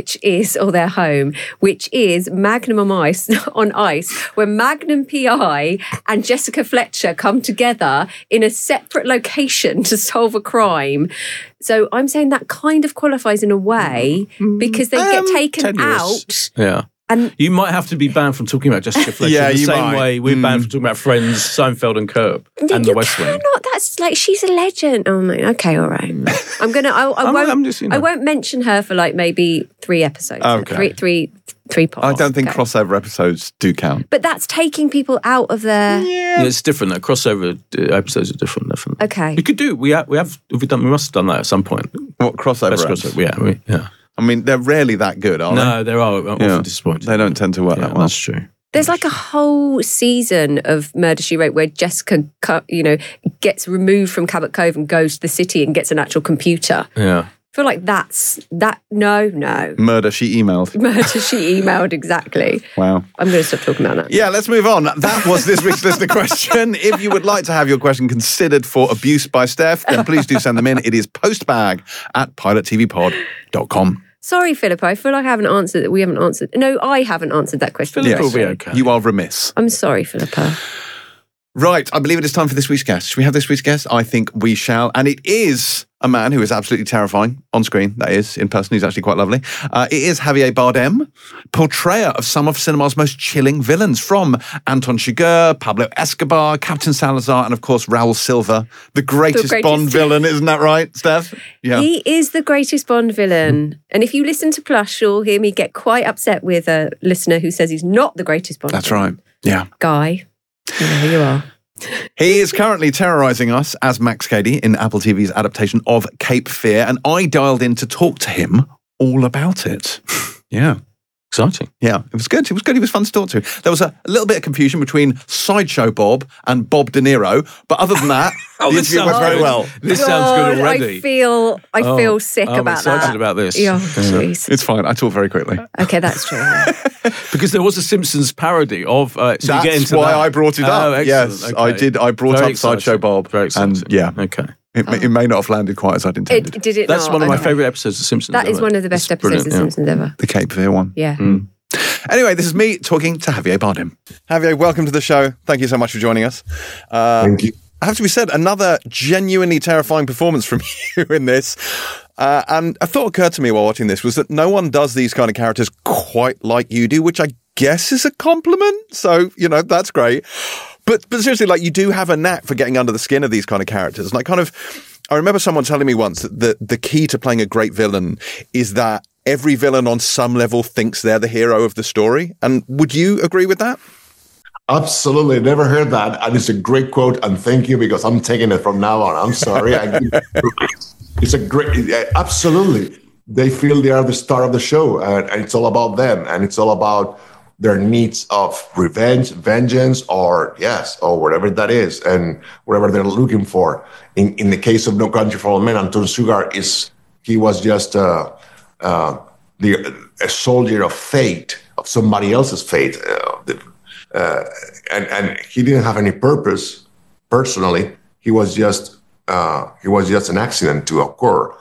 or their home, which is Magnum on Ice, where Magnum PI and Jessica Fletcher come together in a separate location to solve a crime. So I'm saying that kind of qualifies in a way because they get taken out. Yeah. And you might have to be banned from talking about Jessica Fletcher in the same way we're banned from talking about Friends, Seinfeld and Curb and The West Wing. That's like, she's a legend. Oh my, okay, all right. I'm going to, I won't mention her for like maybe 3 episodes. Okay. Three parts. I don't think crossover episodes do count. But that's taking people out of their... Yeah, it's different. Crossover episodes are different, definitely. Okay. You could do, we must have done that at some point. What, crossover? Yeah. I mean, they're rarely that good, are they? No, they are often disappointing. They don't tend to work that well. That's true. There's like a whole season of Murder, She Wrote where Jessica, gets removed from Cabot Cove and goes to the city and gets an actual computer. Yeah. I feel like no. Murder, She Emailed, exactly. Wow. I'm going to stop talking about that. Yeah, let's move on. That was this week's listener question. If you would like to have your question considered for abuse by Steph, then please do send them in. It is postbag@pilottvpod.com. Sorry, Philippa, I feel like I haven't answered that. We haven't answered. No, I haven't answered that question. Philippa will be okay. You are remiss. I'm sorry, Philippa. Right, I believe it is time for this week's guest. Should we have this week's guest? I think we shall. And it is a man who is absolutely terrifying on screen. That is, in person, he's actually quite lovely. It is Javier Bardem, portrayer of some of cinema's most chilling villains, from Anton Chigurh, Pablo Escobar, Captain Salazar, and of course, Raul Silva, the greatest Bond villain. Isn't that right, Steph? Yeah. He is the greatest Bond villain. And if you listen to Plush, you'll hear me get quite upset with a listener who says he's not the greatest Bond villain. That's right. Yeah. Guy. You know who you are. He is currently terrorising us as Max Cady in Apple TV's adaptation of Cape Fear, and I dialed in to talk to him all about it. Yeah. Exciting. Yeah, it was good. It was good. He was fun to talk to. There was a little bit of confusion between Sideshow Bob and Bob De Niro, but other than that, the interview went very well. This sounds good already. I feel sick I'm about that. excited about this. Oh, jeez. It's fine. I talk very quickly. Okay, that's true. Because there was a Simpsons parody of... That's why I brought it up. Oh, yes, okay. I did. I brought up Sideshow Bob. Very exciting. And yeah. Okay. It may not have landed quite as I'd intended. Did it That's not? one of my favourite episodes of Simpsons. That is one of the best episodes of Simpsons ever. The Cape Fear one. Yeah. Anyway, this is me talking to Javier Bardem. Javier, welcome to the show. Thank you so much for joining us. Thank you. I have to be said, another genuinely terrifying performance from you in this. And a thought occurred to me while watching this was that no one does these kind of characters quite like you do, which I guess is a compliment. So, that's great. But seriously, like, you do have a knack for getting under the skin of these kind of characters. And I remember someone telling me once that the key to playing a great villain is that every villain on some level thinks they're the hero of the story. And would you agree with that? Absolutely. Never heard that. And it's a great quote. And thank you, because I'm taking it from now on. I'm sorry. It's a great, absolutely. They feel they are the star of the show. And it's all about them. And it's all about their needs of revenge, vengeance, or whatever that is, and whatever they're looking for. In the case of No Country for Old Men, Anton Sugar he was just a soldier of fate, of somebody else's fate, and he didn't have any purpose personally. He was just an accident to occur.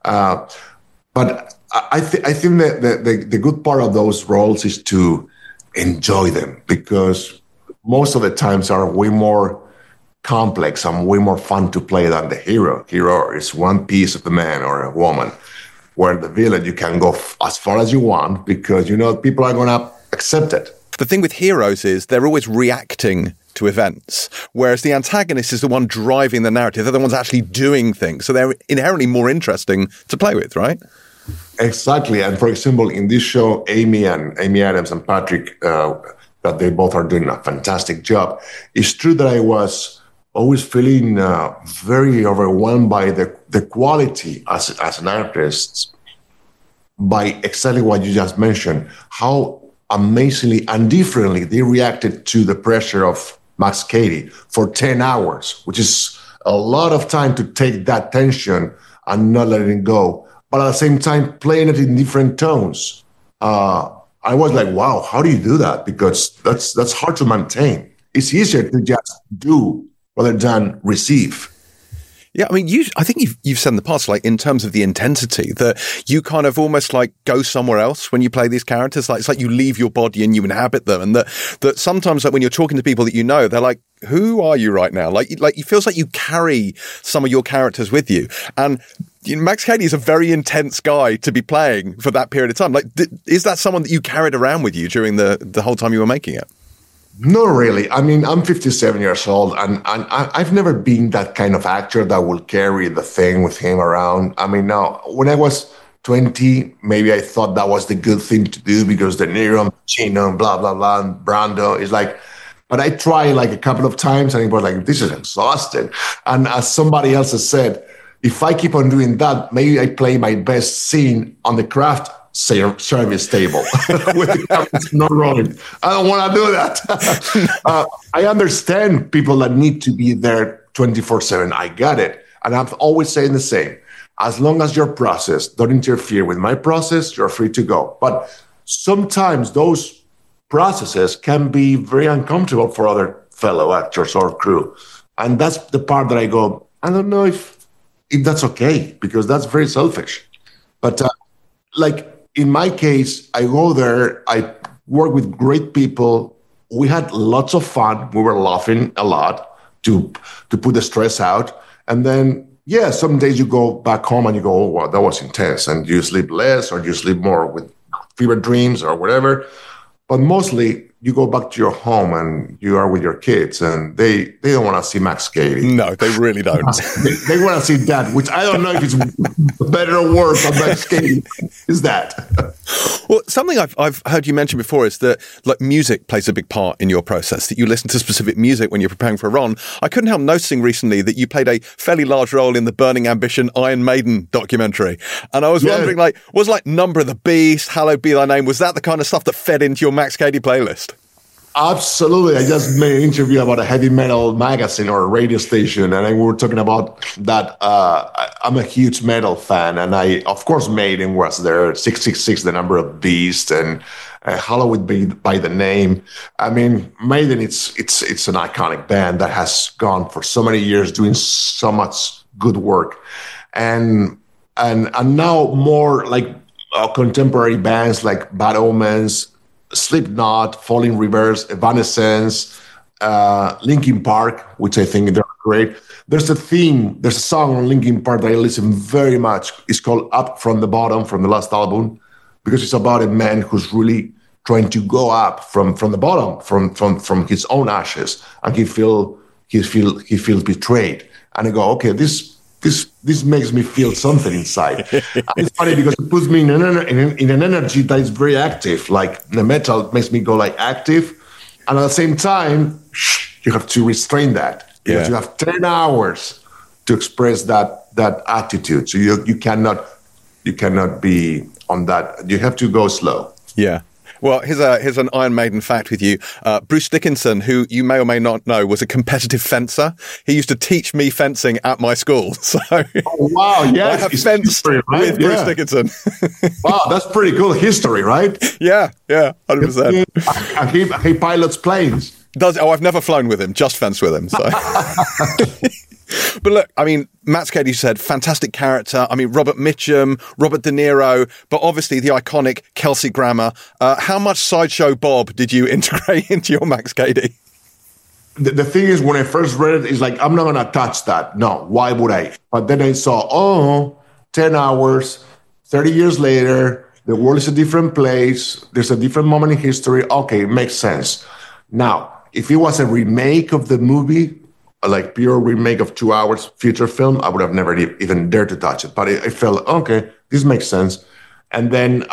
But I think that the good part of those roles is to enjoy them, because most of the times are way more complex and way more fun to play than the hero. Hero is one piece of a man or a woman, where the villain, you can go as far as you want, because people are going to accept it. The thing with heroes is they're always reacting to events, whereas the antagonist is the one driving the narrative. They're the ones actually doing things. So they're inherently more interesting to play with, right? Exactly. And for example, in this show, Amy Adams and Patrick, that they both are doing a fantastic job. It's true that I was always feeling very overwhelmed by the quality as an artist, by exactly what you just mentioned, how amazingly and differently they reacted to the pressure of Max Cady for 10 hours, which is a lot of time to take that tension and not letting it go, but at the same time playing it in different tones. I was like, wow, how do you do that? Because that's hard to maintain. It's easier to just do rather than receive. Yeah, I mean, I think you've said in the past, like, in terms of the intensity, that you kind of almost like go somewhere else when you play these characters. Like, it's like you leave your body and you inhabit them, and that sometimes, like, when you're talking to people that they're like, "Who are you right now?" Like it feels like you carry some of your characters with you. And Max Cady is a very intense guy to be playing for that period of time. Like, is that someone that you carried around with you during the whole time you were making it? Not really. I mean, I'm 57 years old, and I've never been that kind of actor that will carry the thing with him around. I mean, now, when I was 20, maybe I thought that was the good thing to do, because De Niro, Pacino, blah, blah, blah, and Brando is like, but I tried like a couple of times, and it was like, this is exhausting. And as somebody else has said, if I keep on doing that, maybe I play my best scene on the craft service table with the cameras not rolling. I don't want to do that. I understand people that need to be there 24/7. I got it. And I'm always saying the same. As long as your process don't interfere with my process, you're free to go. But sometimes those processes can be very uncomfortable for other fellow actors or crew. And that's the part that I go, I don't know if that's okay, because that's very selfish. But in my case, I go there, I work with great people. We had lots of fun. We were laughing a lot to put the stress out. And then, some days you go back home and you go, oh, wow, that was intense. And you sleep less, or you sleep more with fever dreams or whatever. But mostly you go back to your home and you are with your kids, and they don't want to see Max Cady. No, they really don't. They want to see that, which I don't know if it's better or worse than Max Cady. Is that? Well, something I've heard you mention before is that like music plays a big part in your process, that you listen to specific music when you're preparing for a run. I couldn't help noticing recently that you played a fairly large role in the Burning Ambition Iron Maiden documentary. And I was wondering, like, was like Number of the Beast, Hallowed Be Thy Name, was that the kind of stuff that fed into your Max Cady playlist? Absolutely. I just made an interview about a heavy metal magazine or a radio station, and we were talking about that. I'm a huge metal fan, and I, of course, Maiden was there, 666, the Number of Beast, and Hallowed Be by the Name. I mean, Maiden, it's an iconic band that has gone for so many years doing so much good work. And now more like contemporary bands like Bad Omens, Slipknot, Falling Reverse, Evanescence, Linkin Park, which I think they're great. There's a song on Linkin Park that I listen very much. It's called Up From the Bottom, from the last album, because it's about a man who's really trying to go up from the bottom, from his own ashes, and he feels betrayed. And I go, okay, this makes me feel something inside. And it's funny because it puts me in an energy that is very active. Like the metal makes me go like active, and at the same time, you have to restrain that because you have 10 hours to express that attitude. So you cannot be on that. You have to go slow. Yeah. Well, here's an Iron Maiden fact with you. Bruce Dickinson, who you may or may not know, was a competitive fencer. He used to teach me fencing at my school. So, oh, wow, yeah, I have fenced with Bruce Dickinson. Wow, that's pretty cool history, right? Yeah, 100%. And he pilots planes. I've never flown with him, just fenced with him. So. But look, I mean, Max Cady said, fantastic character. I mean, Robert Mitchum, Robert De Niro, but obviously the iconic Kelsey Grammer. How much Sideshow Bob did you integrate into your Max Cady? The thing is, when I first read it, it's like, I'm not going to touch that. No, why would I? But then I saw, 10 hours, 30 years later, the world is a different place. There's a different moment in history. Okay, it makes sense. Now, if it was a remake of the movie, like pure remake of 2 hours feature film, I would have never even dared to touch it. But I felt, okay, this makes sense. And then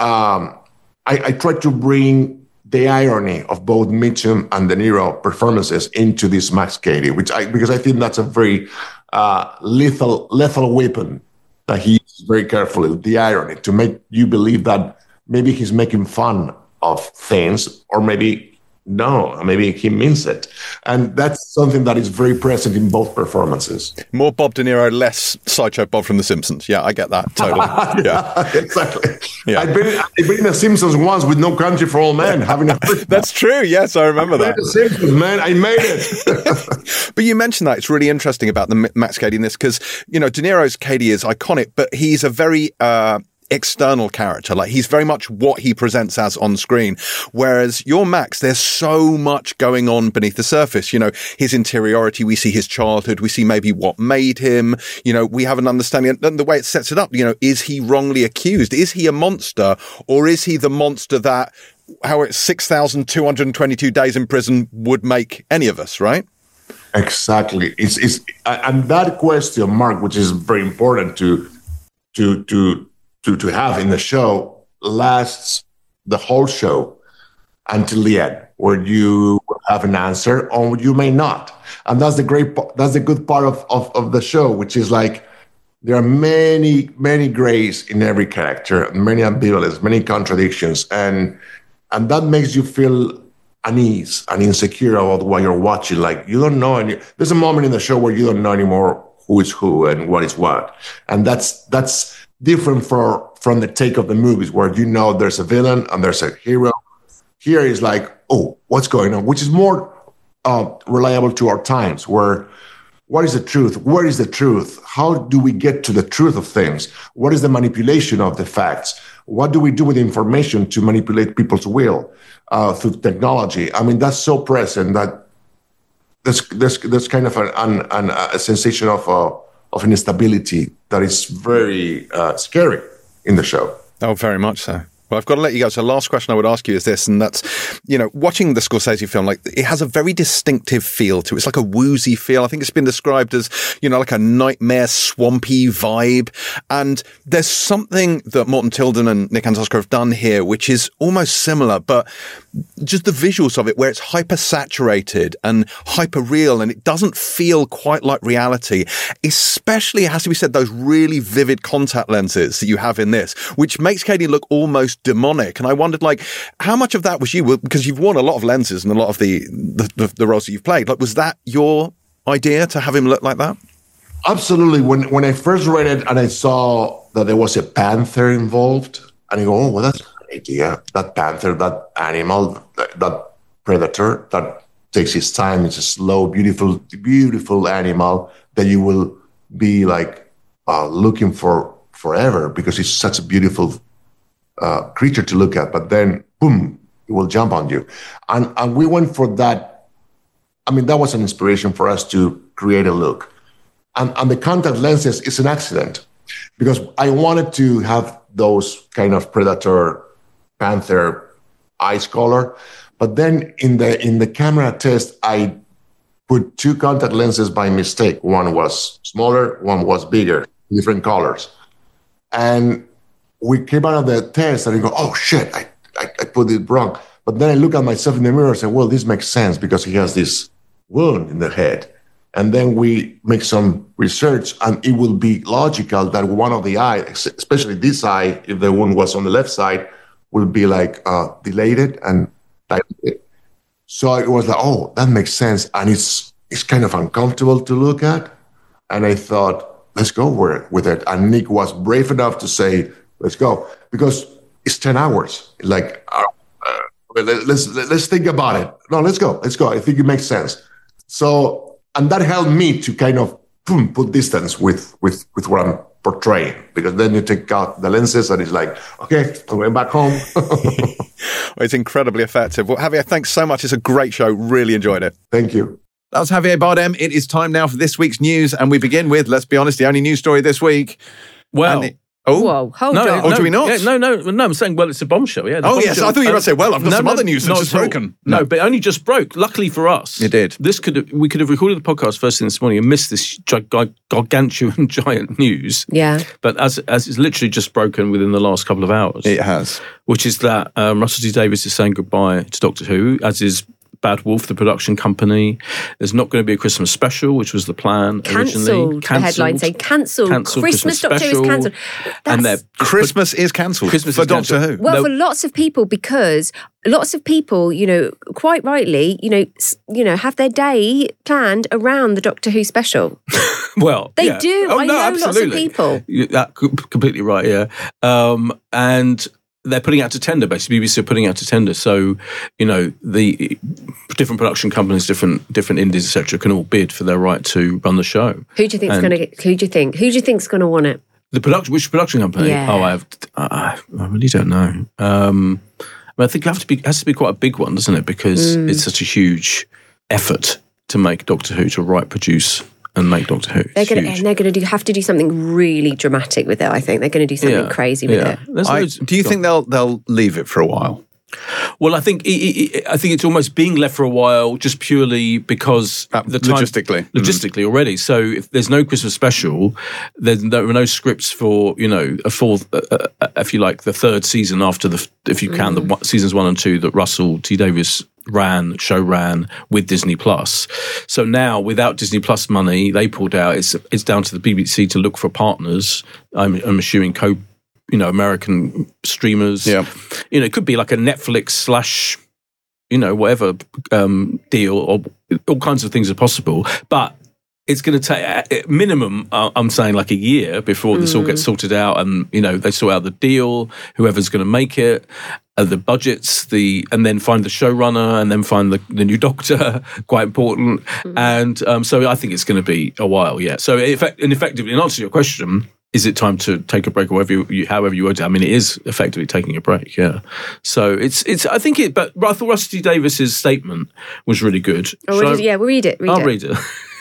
I tried to bring the irony of both Mitchum and De Niro performances into this Max Cady, because I think that's a very lethal weapon that he uses very carefully, the irony, to make you believe that maybe he's making fun of things, or maybe he means it. And that's something that is very present in both performances. More Bob De Niro, less Sideshow Bob from The Simpsons. Yeah, I get that totally. Yeah, exactly. Yeah. I've been in The Simpsons once with No Country for Old Men. That's true. Yes, I remember that. The Simpsons, man, I made it. But you mentioned that. It's really interesting about the Max Cady in this because, De Niro's Cady is iconic, but he's a very external character. Like, he's very much what he presents as on screen. Whereas your Max, there's so much going on beneath the surface. His interiority, we see his childhood, we see maybe what made him, we have an understanding, and the way it sets it up, is he wrongly accused? Is he a monster, or is he the monster that, how it's 6,222 days in prison would make any of us, right? Exactly. And that question, Mark, which is very important to have in the show, lasts the whole show until the end, where you have an answer or you may not. And that's the good part of the show, which is like, there are many, many grays in every character, many ambivalence, many contradictions. And that makes you feel unease and insecure about what you're watching. Like, you don't know there's a moment in the show where you don't know anymore who is who and what is what. And that's different from the take of the movies, where there's a villain and there's a hero. Here is like, oh, what's going on? Which is more reliable to our times, where what is the truth? Where is the truth? How do we get to the truth of things? What is the manipulation of the facts? What do we do with information to manipulate people's will through technology? I mean, that's so present that there's kind of a sensation of instability that is very scary in the show. Oh, very much so. Well, I've got to let you go. So last question I would ask you is this, and that's, watching the Scorsese film, like, it has a very distinctive feel to it. It's like a woozy feel. I think it's been described as, like a nightmare, swampy vibe. And there's something that Morton Tilden and Nick Antosca have done here, which is almost similar, but just the visuals of it, where it's hyper-saturated and hyper-real, and it doesn't feel quite like reality. Especially, it has to be said, those really vivid contact lenses that you have in this, which makes Cady look almost demonic. And I wondered, like, how much of that was you? Because you've worn a lot of lenses in a lot of the roles that you've played. Like, was that your idea to have him look like that? Absolutely. When I first read it and I saw that there was a panther involved, and I go, oh, well, that's an idea. That panther, that animal, that predator that takes his time. It's a slow, beautiful, beautiful animal that you will be like looking for forever, because it's such a beautiful creature to look at, but then boom, it will jump on you. And we went for that. I mean, that was an inspiration for us to create a look. And the contact lenses is an accident, because I wanted to have those kind of predator, panther eyes color. But then in the camera test, I put 2 contact lenses by mistake. One was smaller, one was bigger, different colors. And we came out of the test and I go, oh shit, I put it wrong. But then I look at myself in the mirror and say, well, this makes sense because he has this wound in the head. And then we make some research, and it will be logical that one of the eyes, especially this eye, if the wound was on the left side, will be like dilated and dilated. So it was like, oh, that makes sense. And it's kind of uncomfortable to look at. And I thought, let's go with it. And Nick was brave enough to say, let's go, because it's 10 hours. Like, let's think about it. No, let's go. I think it makes sense. So, and that helped me to kind of put distance with what I'm portraying, because then you take out the lenses and it's like, okay, I'm going back home. It's incredibly effective. Well, Javier, thanks so much. It's a great show. Really enjoyed it. Thank you. That was Javier Bardem. It is time now for this week's news, and we begin with, let's be honest, the only news story this week. Well, whoa, hold on. Oh, do we not? Yeah, no, I'm saying, well, it's a bombshell, yeah. Oh, yes, I thought you were about to say, well, I've got some other news that's just broken. No, but it only just broke. Luckily for us. It did. We could have recorded the podcast first thing this morning and missed this gargantuan giant news. Yeah. But as it's literally just broken within the last couple of hours. It has. Which is that Russell T Davies is saying goodbye to Doctor Who, as is Bad Wolf, the production company. There's not going to be a Christmas special, which was the plan originally. Cancelled. The headline saying cancelled. Christmas Doctor Who is cancelled. And Christmas is cancelled for Doctor Who. Well, for lots of people, because lots of people, quite rightly, have their day planned around the Doctor Who special. Well, they do. Oh, I know absolutely. Lots of people. That's completely right, yeah. And they're putting out to tender, basically. BBC are putting out to tender. So, the different production companies, different indies, etc., can all bid for their right to run the show. Who do you think's going to get? Who do you think's going to want it? Which production company? Yeah. Oh, I really don't know. I think it has to be quite a big one, doesn't it? Because it's such a huge effort to make Doctor Who, to write, produce, and make Doctor Who. They're going to have to do something really dramatic with it. I think they're going to do something crazy with it. Do you think they'll leave it for a while? Well, I think it's almost being left for a while, just purely because logistically already. So if there's no Christmas special, there are no scripts for a fourth, if you like, the third season after if you count the seasons 1 and 2 that Russell T Davies ran with Disney Plus. So now, without Disney Plus money, they pulled out. It's down to the BBC to look for partners. I'm assuming American streamers. Yeah. It could be like a Netflix / whatever deal, or all kinds of things are possible. But it's going to take minimum, I'm saying, like a year before this all gets sorted out, and they sort out the deal, whoever's going to make it, the budgets, and then find the showrunner, and then find the new doctor. Quite important. And so I think it's going to be a while. Yeah. So effectively, in answer to your question, is it time to take a break, or however you word it? I mean, it is effectively taking a break, yeah. So it's. I think but I thought Russell T Davies' statement was really good. Oh, we'll read it. I'll read it.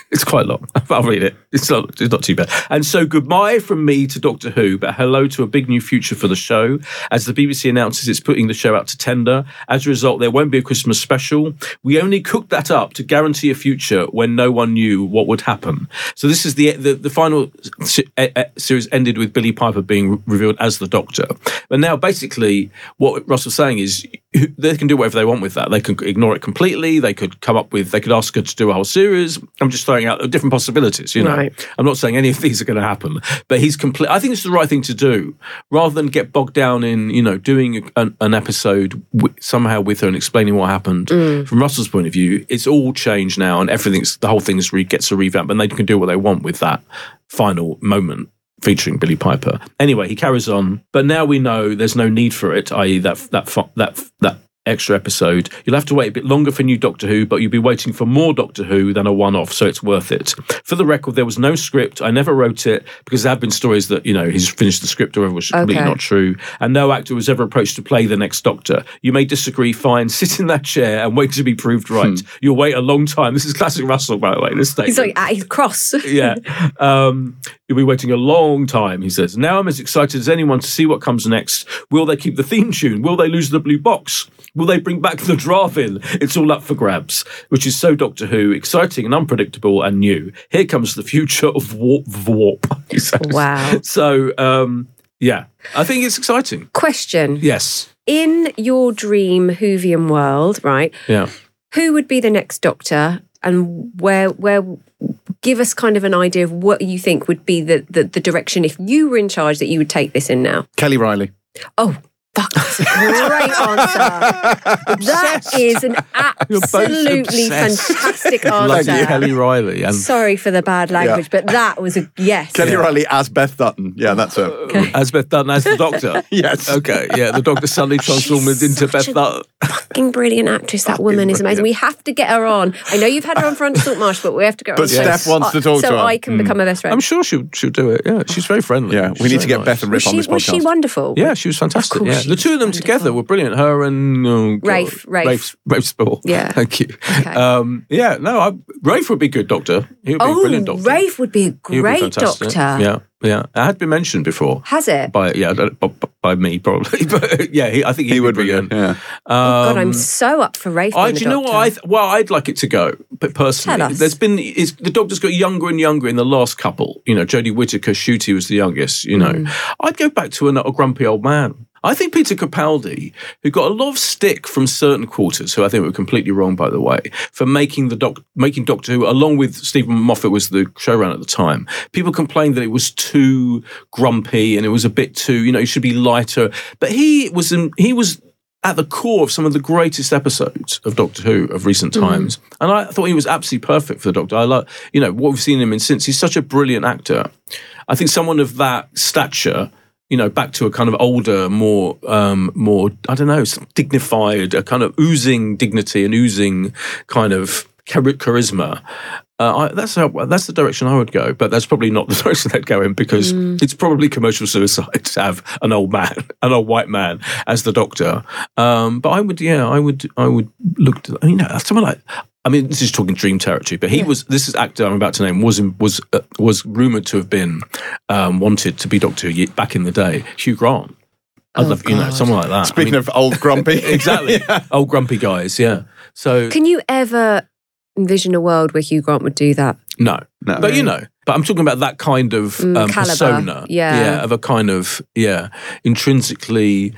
It's quite long. I'll read it. It's not too bad. And so goodbye from me to Doctor Who, but hello to a big new future for the show. As the BBC announces it's putting the show out to tender. As a result, there won't be a Christmas special. We only cooked that up to guarantee a future when no one knew what would happen. So this is the final series ended with Billie Piper being revealed as the Doctor. But now basically what Russell's saying is they can do whatever they want with that. They can ignore it completely. They could ask her to do a whole series. I'm just throwing out different possibilities, you know. Right. I'm not saying any of these are going to happen, but I think it's the right thing to do, rather than get bogged down in, you know, doing an episode somehow with her and explaining what happened. From Russell's point of view, it's all changed now, and the whole thing gets a revamp, and they can do what they want with that final moment featuring Billie Piper. Anyway, he carries on, but now we know there's no need for it, i.e. that extra episode. You'll have to wait a bit longer for new Doctor Who, but you'll be waiting for more Doctor Who than a one-off, so it's worth it. For the record, there was no script. I never wrote it, because there have been stories that, you know, he's finished the script or whatever, which is completely not true, and no actor was ever approached to play the next Doctor. You may disagree, fine, sit in that chair and wait to be proved right. You'll wait a long time. This is classic Russell, by the way, this statement. He's like at his cross. Yeah. You'll be waiting a long time, he says. Now I'm as excited as anyone to see what comes next. Will they keep the theme tune? Will they lose the blue box? Will they bring back the Dravin? It's all up for grabs, which is so Doctor Who, exciting and unpredictable and new. Here comes the future of Warp, he says. Wow. So, yeah, I think it's exciting. Question. Yes. In your dream Whovian world, right? Yeah. Who would be the next Doctor, and where give us kind of an idea of what you think would be the direction, if you were in charge, that you would take this in now? Kelly Riley. Oh, fuck, that's a great answer. That is an absolutely fantastic answer. Like Kelly Riley. And sorry for the bad language, but that was a yes. Kelly Riley as Beth Dutton. Yeah, that's her. Okay. As Beth Dutton, as the Doctor. Yes. Okay, yeah, the Doctor suddenly transformed into Beth Dutton. Fucking brilliant actress. That woman is amazing. We have to get her on. I know you've had her on for Under Saltmarsh, but we have to get her on. But Steph wants to talk to her. So I can become her best friend. I'm sure she'll do it. Yeah, she's very friendly. Yeah, we need to get Beth and Rip on this podcast. Was she wonderful? Yeah, she was fantastic. Yeah. The two of them together were brilliant. Her and Rafe Spall. Yeah. Thank you. Okay. Rafe would be a good Doctor. He would be a brilliant Doctor. Rafe would be a great Doctor. Yeah. Yeah, it had been mentioned before. Has it? By me probably, but yeah, I think he would be good. Yeah. God, I'm so up for Rafe. Do you know what? I'd like it to go, but personally, tell us. The Doctor's got younger and younger in the last couple. You know, Jodie Whittaker, Ncuti was the youngest. You know, I'd go back to a grumpy old man. I think Peter Capaldi, who got a lot of stick from certain quarters, who I think were completely wrong, by the way, for making Doctor Who, along with Stephen Moffat was the showrunner at the time. People complained that it was too grumpy and it was a bit too, you know, it should be lighter. But he was at the core of some of the greatest episodes of Doctor Who of recent times. And I thought he was absolutely perfect for the Doctor. I love, you know, what we've seen him in since. He's such a brilliant actor. I think someone of that stature, you know, back to a kind of older, more, I don't know, dignified, a kind of oozing dignity and oozing kind of charisma. That's the direction I would go, but that's probably not the direction they'd go in, because it's probably commercial suicide to have an old white man as the Doctor. But I would look to, you know, someone like, I mean, this is talking dream territory, but this actor I'm about to name was rumoured to have been wanted to be Doctor Who back in the day. Hugh Grant. I'd love, you know, someone like that. Speaking of old grumpy. Exactly. Yeah. Old grumpy guys, yeah. So can you ever envision a world where Hugh Grant would do that? No. But you know, but I'm talking about that kind of persona. Yeah, of a kind of, intrinsically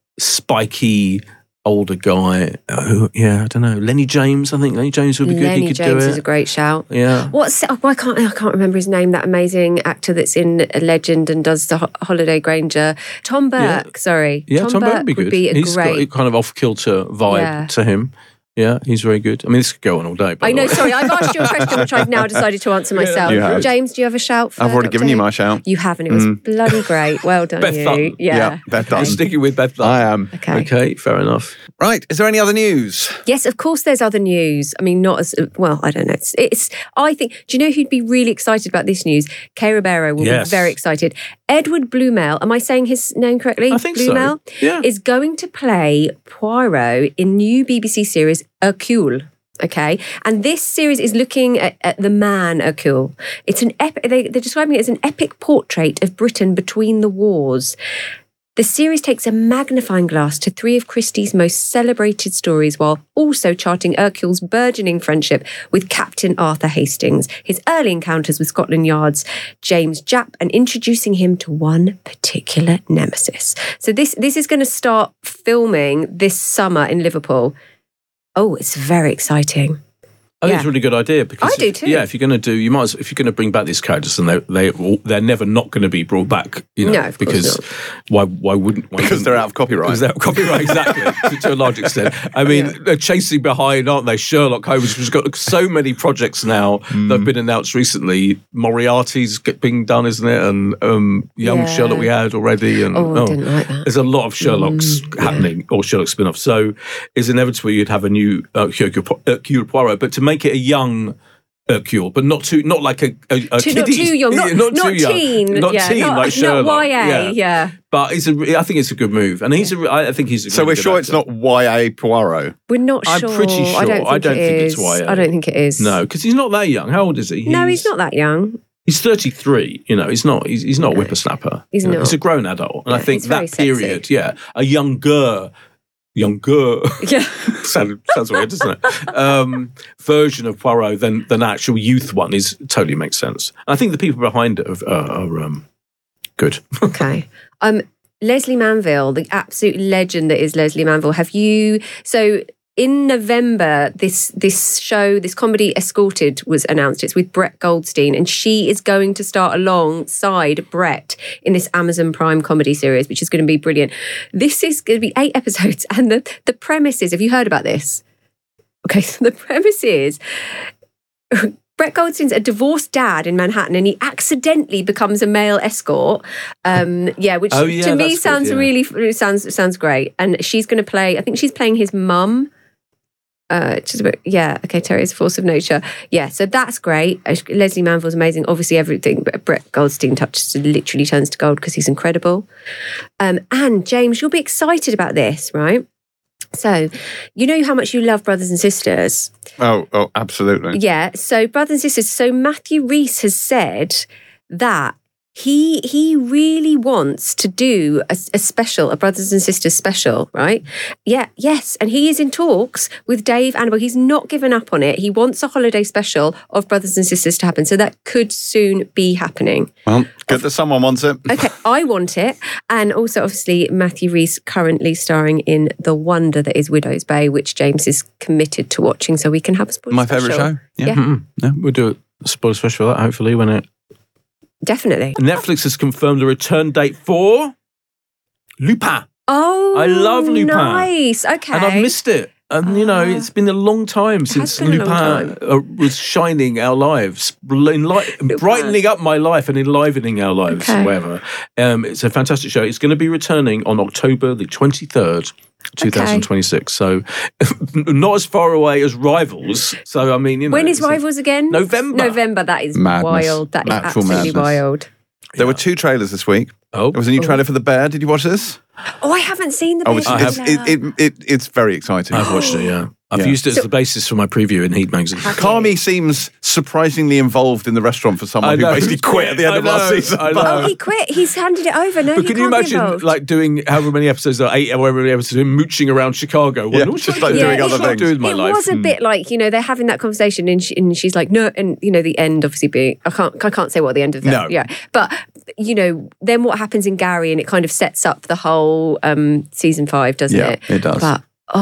spiky older guy who, I don't know, Lenny James. I think Lenny James would be good. He could do it. Lenny James is a great shout. Yeah. I can't remember his name. That amazing actor that's in Legend and does the Holiday Granger. Tom Burke. Sorry. Yeah, Tom Burke would be a He's got a kind of off kilter vibe to him. Yeah, he's very good. I mean, this could go on all day. I know, sorry, I've asked you a question which I've now decided to answer myself. James, do you have a shout for I've already Dr. given Who? you my shout. You have, and it was bloody great. Well done, Beth you. Dutton. Yeah, Beth Dutton. Sticking with Beth Dutton. I am. Okay, fair enough. Right, is there any other news? Yes, of course there's other news. I mean, not as, well, I don't know. It's I think, do you know who'd be really excited about this news? Kay Ribeiro will be very excited. Edward Bluemel, am I saying his name correctly? I think Bluemel, so. Yeah. is going to play Poirot in new BBC series Hercule. Okay, and this series is looking at the man Hercule. It's they're describing it as an epic portrait of Britain between the wars. The series takes a magnifying glass to 3 of Christie's most celebrated stories, while also charting Hercule's burgeoning friendship with Captain Arthur Hastings, his early encounters with Scotland Yard's James Japp, and introducing him to one particular nemesis. So this is going to start filming this summer in Liverpool. Oh, it's very exciting. I think it's a really good idea because I do too. If you're going to if you're going to bring back these characters, then they're never not going to be brought back. No, of because why wouldn't? Because they're out of copyright. Because they're out of copyright, exactly, to a large extent. I mean, they're chasing behind, aren't they? Sherlock Holmes, who's got so many projects now that have been announced recently. Moriarty's being done, isn't it? And young Sherlock we had already. And I didn't like that. There's a lot of Sherlocks happening, or Sherlock spin-offs. So it's inevitable you'd have a new Hercule Poirot, but to make it a young Hercule, but not like a kiddie. Not too young, not teen, not like Sherlock. Not YA, But I think it's a good move, and I think he's. So we're sure it's not YA Poirot. We're not sure. I'm pretty sure. I don't think it's YA. I don't think it is. No, because he's not that young. How old is he? No, he's not that young. He's 33. He's not. He's not a whippersnapper. He's not. He's a grown adult, and I think that period, sexy. a younger, sounds weird, doesn't it? Version of Poirot than actual youth one totally makes sense. And I think the people behind it are good. Okay. Lesley Manville, the absolute legend that is Lesley Manville. In November, this show, this comedy Escorted, was announced. It's with Brett Goldstein, and she is going to start alongside Brett in this Amazon Prime comedy series, which is going to be brilliant. This is going to be 8 episodes, and the premise is, have you heard about this? Okay, so the premise is Brett Goldstein's a divorced dad in Manhattan, and he accidentally becomes a male escort. Which to me sounds sounds great. And she's going to play. I think she's playing his mum. Terry is a force of nature. Yeah, so that's great. Lesley Manville's amazing. Obviously, everything Brett Goldstein touches literally turns to gold because he's incredible. And James, you'll be excited about this, right? So, you know how much you love Brothers and Sisters. Oh, absolutely. Yeah. So, Brothers and Sisters. So, Matthew Rhys has said that he really wants to do a special, a Brothers and Sisters special, right? Yeah, yes. And he is in talks with Dave Annable. He's not given up on it. He wants a holiday special of Brothers and Sisters to happen. So that could soon be happening. Well, good that someone wants it. Okay, I want it. And also, obviously, Matthew Rhys currently starring in The Wonder That Is Widow's Bay, which James is committed to watching, so we can have a spoiler My special. favourite show. Yeah. Mm-hmm. Yeah, we'll do a spoiler special for that, hopefully, when it... Definitely. Netflix has confirmed the return date for Lupin. Oh, I love Lupin. Nice. Okay. And I've missed it. And, it's been a long time since Lupin was shining our lives, brightening up my life and enlivening our lives, whatever. It's a fantastic show. It's going to be returning on October the 23rd, 2026. So not as far away as Rivals. So, I mean, when is Rivals again? November. That is madness. Wild. That is absolutely madness. Wild. There were 2 trailers this week. Oh, there was a new trailer for The Bear. Did you watch this? Oh, I haven't seen The Bear. It's very exciting. I've watched it, yeah. I've used it as the basis for my preview in Heat magazine. Carmi seems surprisingly involved in the restaurant for someone who basically quit at the end of last season. Oh, he quit. He's handed it over. No, but can you imagine doing however many episodes, 8 or however many episodes, mooching around Chicago? Just doing other things. Doing my life. It was a bit like, they're having that conversation and she's like, no, and the end obviously being, I can't say what the end of that. No. Yeah. But, then what happens in Gary, and it kind of sets up the whole season 5, doesn't it? Yeah, it does. But,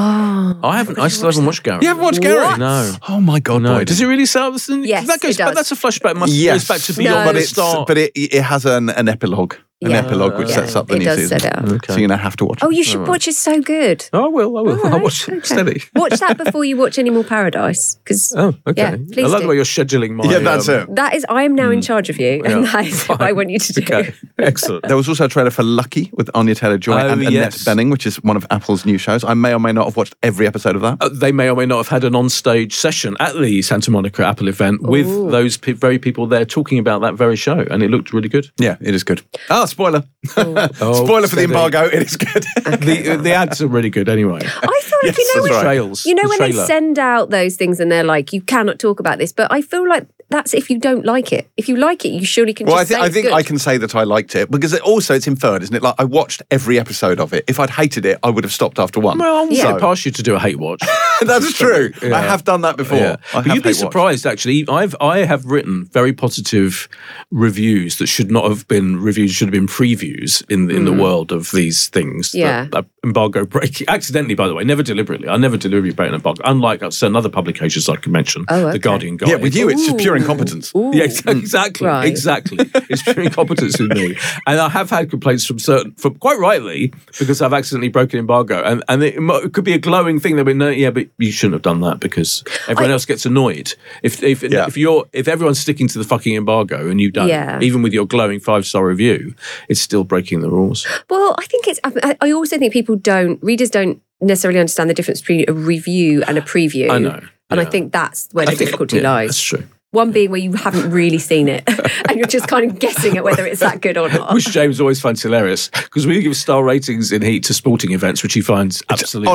I still haven't watched Gary. You haven't watched Gary? What? No. Oh my God, no. boy. Does it really set up the thing? Yes, that goes, it does. But that's a flashback. Goes back to beyond the start. But it has an epilogue. An epilogue which sets up the new season. Set it up. So you're going to have to watch it. Oh, you should watch it. So good. Oh, I will. Right, I'll watch it steady. Watch that before you watch Animal Paradise. Oh, okay. Yeah, I like the way you're scheduling my... Yeah, that's it. That is, I am now in charge of you, and that is what I want you to do. Okay, excellent. There was also a trailer for Lucky with Anya Taylor-Joy and Annette Bening, which is one of Apple's new shows. I may or may not have watched every episode of that. They may or may not have had an on-stage session at the Santa Monica Apple event with those very people there talking about that very show, and it looked really good. Yeah, it is good. spoiler. Spoiler for the embargo. It is good. The ads are really good anyway. I feel like, when they send out those things and they're like, you cannot talk about this, but I feel like that's if you don't like it. If you like it, you surely can just say I think good. I can say that I liked it because it's inferred, isn't it? Like I watched every episode of it. If I'd hated it, I would have stopped after one. Well, I pass you to do a hate watch. That's true. Yeah. I have done that before. Yeah. But you'd be surprised, actually. I have written very positive reviews that should not have been reviews, should have been previews in the world of these things. Yeah. That embargo breaking, accidentally, by the way, never deliberately. I never deliberately break an embargo, unlike certain other publications I can mention. The Guardian Guide. Yeah, with you, it's pure incompetence. Yeah, exactly. Right. Exactly. It's pure incompetence with me. And I have had complaints from quite rightly, because I've accidentally broken embargo. And it could be a glowing thing. They'll be, no, yeah, but you shouldn't have done that because everyone else gets annoyed. If everyone's sticking to the fucking embargo and you don't, even with your glowing 5-star review, it's still breaking the rules. Well, I think I also think readers don't necessarily understand the difference between a review and a preview. I know. And I think that's where the difficulty lies. That's true. One being where you haven't really seen it and you're just kind of guessing at whether it's that good or not. Which James always finds hilarious because we give star ratings in Heat to sporting events, which he finds absolutely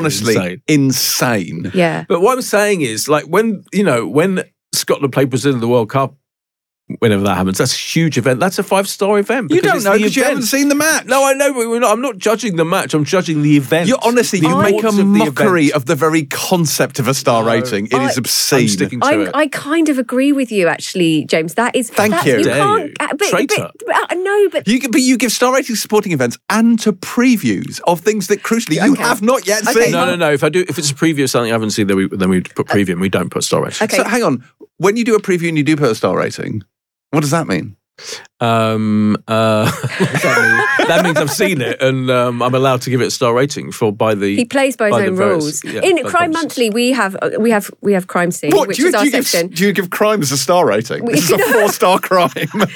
insane. Yeah. But what I'm saying is, like, when Scotland play Brazil in the World Cup, whenever that happens, that's a huge event. That's a 5-star event. You don't know because you haven't seen the match. No, I know, but I'm not judging the match. I'm judging the event. You make a mockery of the very concept of a star rating. It is obscene. I'm sticking to it. I kind of agree with you, actually, James. That is... Thank you. Traitor. No, but... You give star ratings to sporting events and to previews of things that, crucially, you have not yet seen. No. If it's a preview of something I haven't seen, then we put preview and we don't put star rating. Okay. So hang on. When you do a preview and you do put a star rating... What does that mean? What does that mean? That means I've seen it and I'm allowed to give it a star rating he plays by his own rules. In Crime Monthly, we have Crime Scene, which is our section. Do you give crimes a star rating? This is a 4-star crime.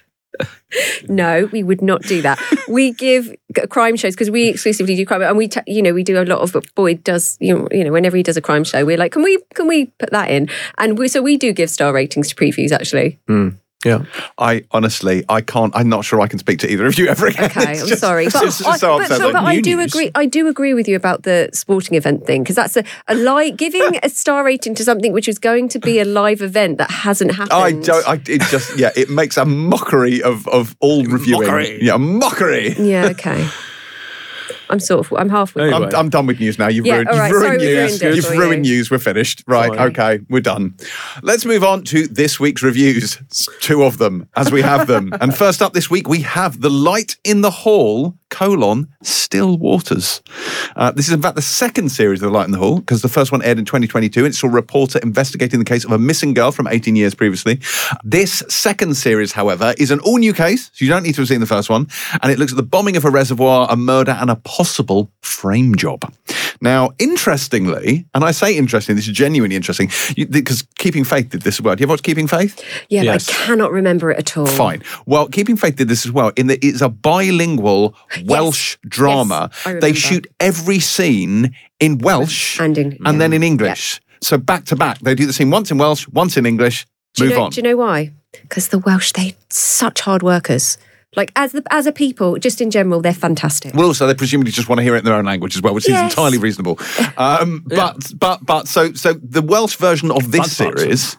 No, we would not do that. We give crime shows because we exclusively do crime, and we do a lot of. Boyd does, whenever he does a crime show, we're like, can we put that in? And we do give star ratings to previews actually. Yeah, I can't. I'm not sure I can speak to either of you ever again. Okay, I'm sorry, but I do agree. I do agree with you about the sporting event thing because that's a lie. Giving a star rating to something which is going to be a live event that hasn't happened. It makes a mockery of all reviewing. Mockery. Yeah, mockery. Yeah. Okay. I'm halfway. Anyway. I'm done with news now. You've ruined news. You've ruined news. We're finished. Right. Sorry. Okay. We're done. Let's move on to this week's reviews. 2 of them, as we have them. And first up this week, we have The Light in the Hall, Still Waters. This is, in fact, the second series of The Light in the Hall, because the first one aired in 2022. It's a reporter investigating the case of a missing girl from 18 years previously. This second series, however, is an all-new case, so you don't need to have seen the first one, and it looks at the bombing of a reservoir, a murder, and a possible frame job. Now, interestingly, and I say interesting, this is genuinely interesting, because Keeping Faith did this as well. Do you ever watch Keeping Faith? Yeah, yes. But I cannot remember it at all. Fine. Well, Keeping Faith did this as well, in that it's a bilingual Welsh drama. Yes, they shoot every scene in Welsh and then in English. Yeah. So back to back. They do the scene once in Welsh, once in English, move on. Do you know why? Because the Welsh, they're such hard workers. Like, as a people, just in general, they're fantastic. Well, also, they presumably just want to hear it in their own language as well, which is entirely reasonable. But so the Welsh version of this series,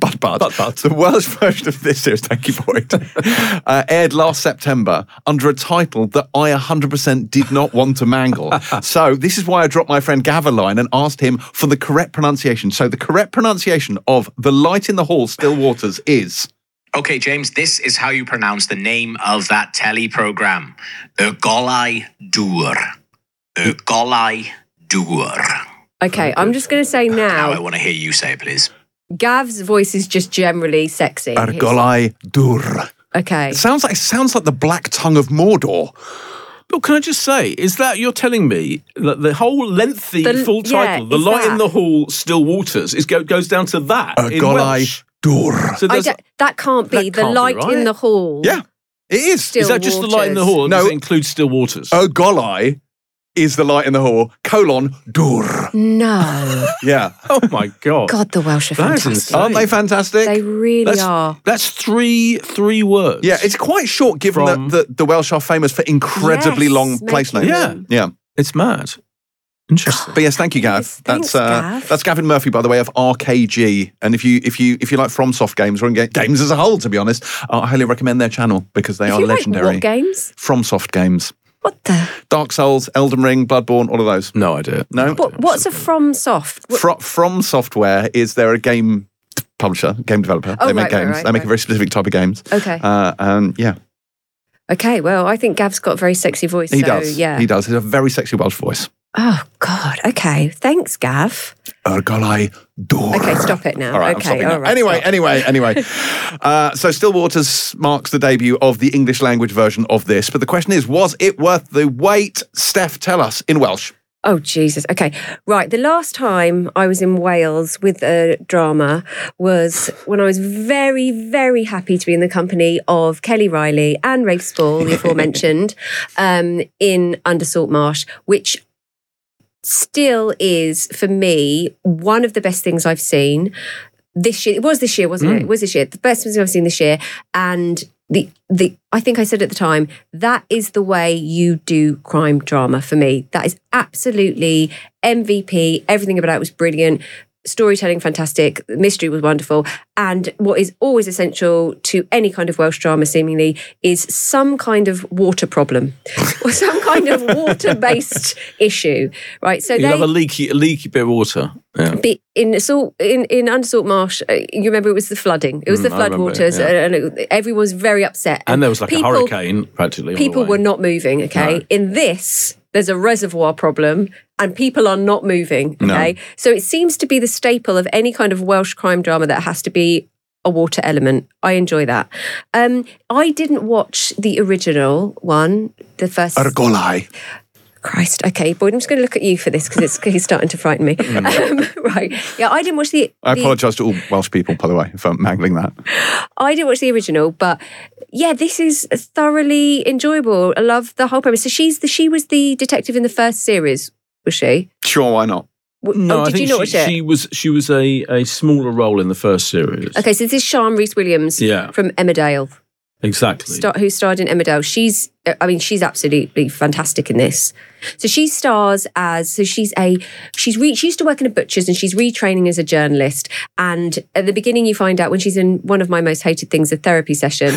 the Welsh version of this series, thank you, Boyd, aired last September under a title that I 100% did not want to mangle. So this is why I dropped my friend Gav a line and asked him for the correct pronunciation. So the correct pronunciation of The Light in the Hall, Still Waters is... Okay, James, this is how you pronounce the name of that telly programme. Y Golau Dŵr. Y Golau Dŵr. Okay, I'm just going to say now... I want to hear you say it, please. Gav's voice is just generally sexy. Y Golau Dŵr. Okay. It sounds like the Black Tongue of Mordor. But can I just say, is that you're telling me that the whole lengthy full title, The Light in the Hall, Still Waters, goes down to that in Welsh? So that can't be The Light in the Hall. Yeah, it is. Still is that just Waters. The Light in the Hall? No, does it include Still Waters? Y Golau is the light in the hall, Dŵr. No. Yeah. Oh my God. God, the Welsh are That is fantastic. insane. Aren't they fantastic? They really are. That's three words. Yeah, it's quite short given that the Welsh are famous for incredibly long place names. Yeah. It's mad. Interesting. But yes, thank you, Gav. Thanks, Gav. That's Gavin Murphy, by the way, of RKG. And if you like FromSoft games or games as a whole, to be honest, I highly recommend their channel because they are legendary. What games? FromSoft games. What the? Dark Souls, Elden Ring, Bloodborne, all of those. No idea. No. What's a FromSoft? From Software is they're a game publisher, game developer. Oh, they make games. They make a very specific type of games. Okay. Yeah. Okay. Well, I think Gav's got a very sexy voice. He does. Yeah. He does. He has a very sexy Welsh voice. Oh God. Okay. Thanks, Gav. Golai Dŵr. Okay, stop it now. All right, okay. all right. Anyway. So Still Waters marks the debut of the English language version of this. But the question is, was it worth the wait? Steph, tell us in Welsh. Oh, Jesus. Okay. Right. The last time I was in Wales with a drama was when I was very, very happy to be in the company of Kelly Riley and Rafe Spall, the aforementioned, in Under Saltmarsh, which still is, for me, one of the best things I've seen this year. It was this year, wasn't it? It was this year. The best things I've seen this year. And I think I said at the time, that is the way you do crime drama for me. That is absolutely MVP. Everything about it was brilliant. Storytelling, fantastic. The mystery was wonderful. And what is always essential to any kind of Welsh drama, seemingly, is some kind of water problem or some kind of water-based issue, right? So you have a leaky bit of water. Yeah. In Under Saltmarsh, you remember it was the flooding. It was the floodwaters, and everyone was very upset. And there was like a hurricane practically. People were not moving. Okay, no. In this, there's a reservoir problem, and people are not moving. Okay, no. So it seems to be the staple of any kind of Welsh crime drama that has to be a water element. I enjoy that. I didn't watch the original one, the first. Argolai. Christ. Okay, Boyd, I'm just going to look at you for this because he's starting to frighten me. Right. Yeah, I didn't watch the... I apologise to all Welsh people, by the way, for mangling that. I didn't watch the original, but yeah, this is thoroughly enjoyable. I love the whole premise. So she was the detective in the first series, was she? Sure, why not? No, I think she was a smaller role in the first series. Okay, so this is Sian Reese Williams from Emmerdale. Exactly. Who starred in Emmerdale. She's absolutely fantastic in this. So she stars as, she used to work in a butcher's and she's retraining as a journalist. And at the beginning, you find out when she's in one of my most hated things, a therapy session,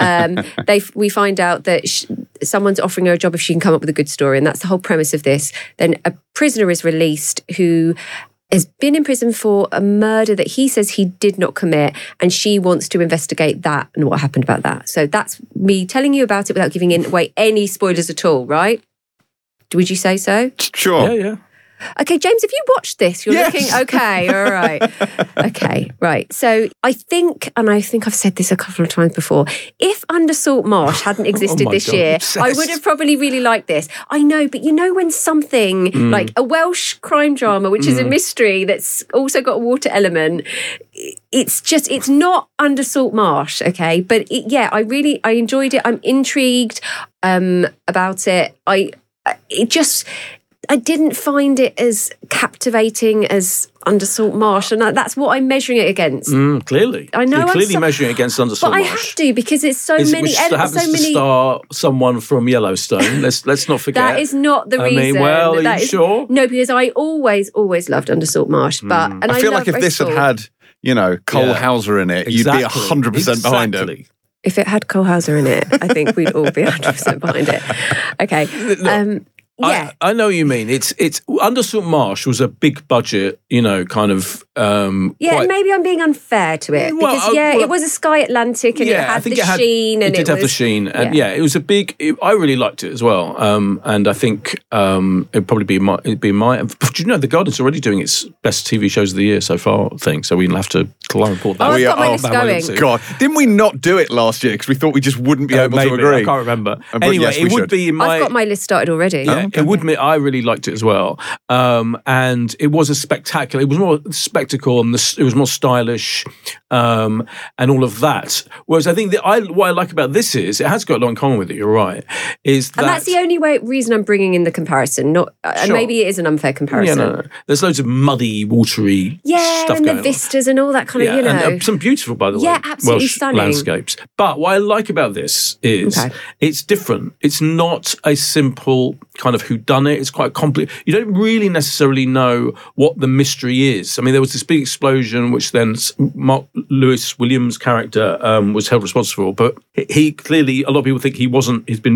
we find out that someone's offering her a job if she can come up with a good story. And that's the whole premise of this. Then a prisoner is released who has been in prison for a murder that he says he did not commit, and she wants to investigate that and what happened about that. So that's me telling you about it without giving away any spoilers at all, right? Would you say so? Sure. Yeah. Okay, James, have you watched this? You're looking okay. All right. Okay, right. So I think I've said this a couple of times before. If Under Saltmarsh hadn't existed this year, I would have probably really liked this. I know, but you know when something like a Welsh crime drama, which is a mystery that's also got a water element, it's not Under Saltmarsh, okay? But I enjoyed it. I'm intrigued about it. I didn't find it as captivating as Under Saltmarsh, and that's what I'm measuring it against. Clearly, I know. You're clearly measuring it against Under Saltmarsh. But I have to because it's so many. Which happens to star someone from Yellowstone. Let's not forget. That is not the reason. Are you sure? No, because I always loved Under Saltmarsh. But and I feel like if this had Cole Hauser in it, you'd be 100% behind it. If it had Cole Hauser in it, I think we'd all be 100% behind it. Okay. Yeah, I know what you mean. It's Under Saltmarsh was a big budget, kind of. Maybe I'm being unfair to it because it was a Sky Atlantic and it had the sheen. It did have the sheen, and it was a big. I really liked it as well, and I think it'd probably be my. But the Guardian's already doing its best TV shows of the year so far thing, so we'll have to report that. I've got my list going. God, didn't we not do it last year because we thought we just wouldn't be able to agree? I can't remember. Anyway, yes, it would be in my. I've got my list started already. It would admit I really liked it as well, and it was a spectacular. It was more spectacle, and it was more stylish. and all of that. Whereas I think what I like about this is it has got a lot in common with it. You're right. And that's the only reason I'm bringing in the comparison. Not, and maybe it is an unfair comparison. Yeah, no. There's loads of muddy, watery stuff and going the vistas and all that kind of, and some beautiful, by the way, absolutely Welsh stunning landscapes. But what I like about this is it's different. It's not a simple kind of whodunit. It's quite complex. You don't really necessarily know what the mystery is. I mean, there was this big explosion, which then Mark Lewis Williams' character was held responsible for. But he clearly, a lot of people think he's been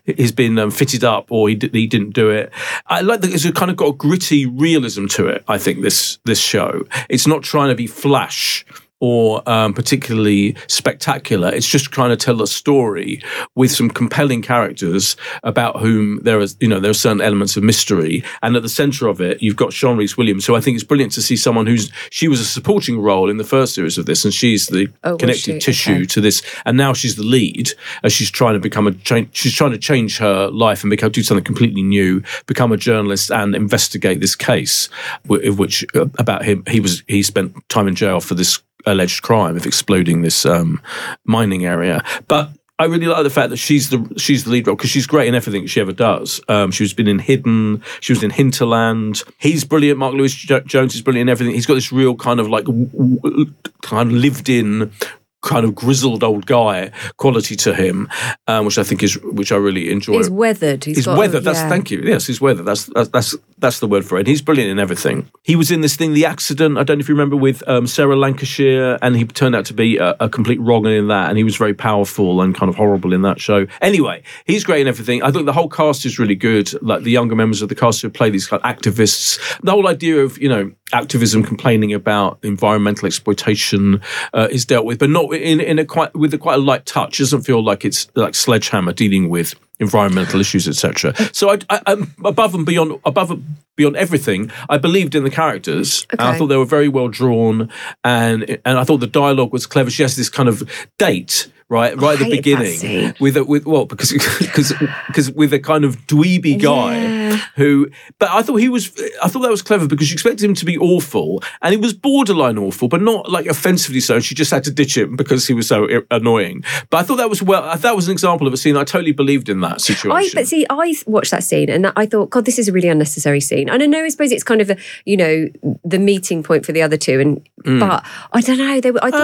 fitted up, or he didn't do it. I like that it's kind of got a gritty realism to it. I think this show, it's not trying to be flash or particularly spectacular. It's just trying to tell a story with some compelling characters about whom there are certain elements of mystery. And at the centre of it, you've got Sean Rees-Williams, who I think it's brilliant to see someone she was a supporting role in the first series of this, and she's the connective tissue to this. And now she's the lead as she's trying to she's trying to change her life and do something completely new, become a journalist and investigate this case, which about him. He spent time in jail for this alleged crime of exploding this mining area. But I really like the fact that she's the lead role, because she's great in everything she ever does. She's been in Hidden. She was in Hinterland. He's brilliant. Mark Lewis Jones is brilliant in everything. He's got this real kind of kind of lived in, kind of grizzled old guy quality to him, which I really enjoy. He's weathered. He's weathered. Thank you. Yes, he's weathered. That's the word for it. He's brilliant in everything. He was in this thing, The Accident. I don't know if you remember, with Sarah Lancashire, and he turned out to be a complete wrong in that, and he was very powerful and kind of horrible in that show. Anyway, he's great in everything. I think the whole cast is really good. Like the younger members of the cast who play these kind of activists. The whole idea of activism, complaining about environmental exploitation is dealt with, but not with quite a light touch. It doesn't feel like it's like Sledgehammer dealing with environmental issues, etc. So I'm above and beyond everything, I believed in the characters. Okay. And I thought they were very well drawn, and I thought the dialogue was clever. She has this kind of date right at the beginning because with a kind of dweeby guy who, but I thought that was clever, because you expected him to be awful, and he was borderline awful, but not like offensively so. She just had to ditch him because he was so annoying. But I thought that was an example of a scene I totally believed in that situation. I watched that scene and I thought, God, this is a really unnecessary scene. And I know, I suppose it's kind of the meeting point for the other two, but I don't know.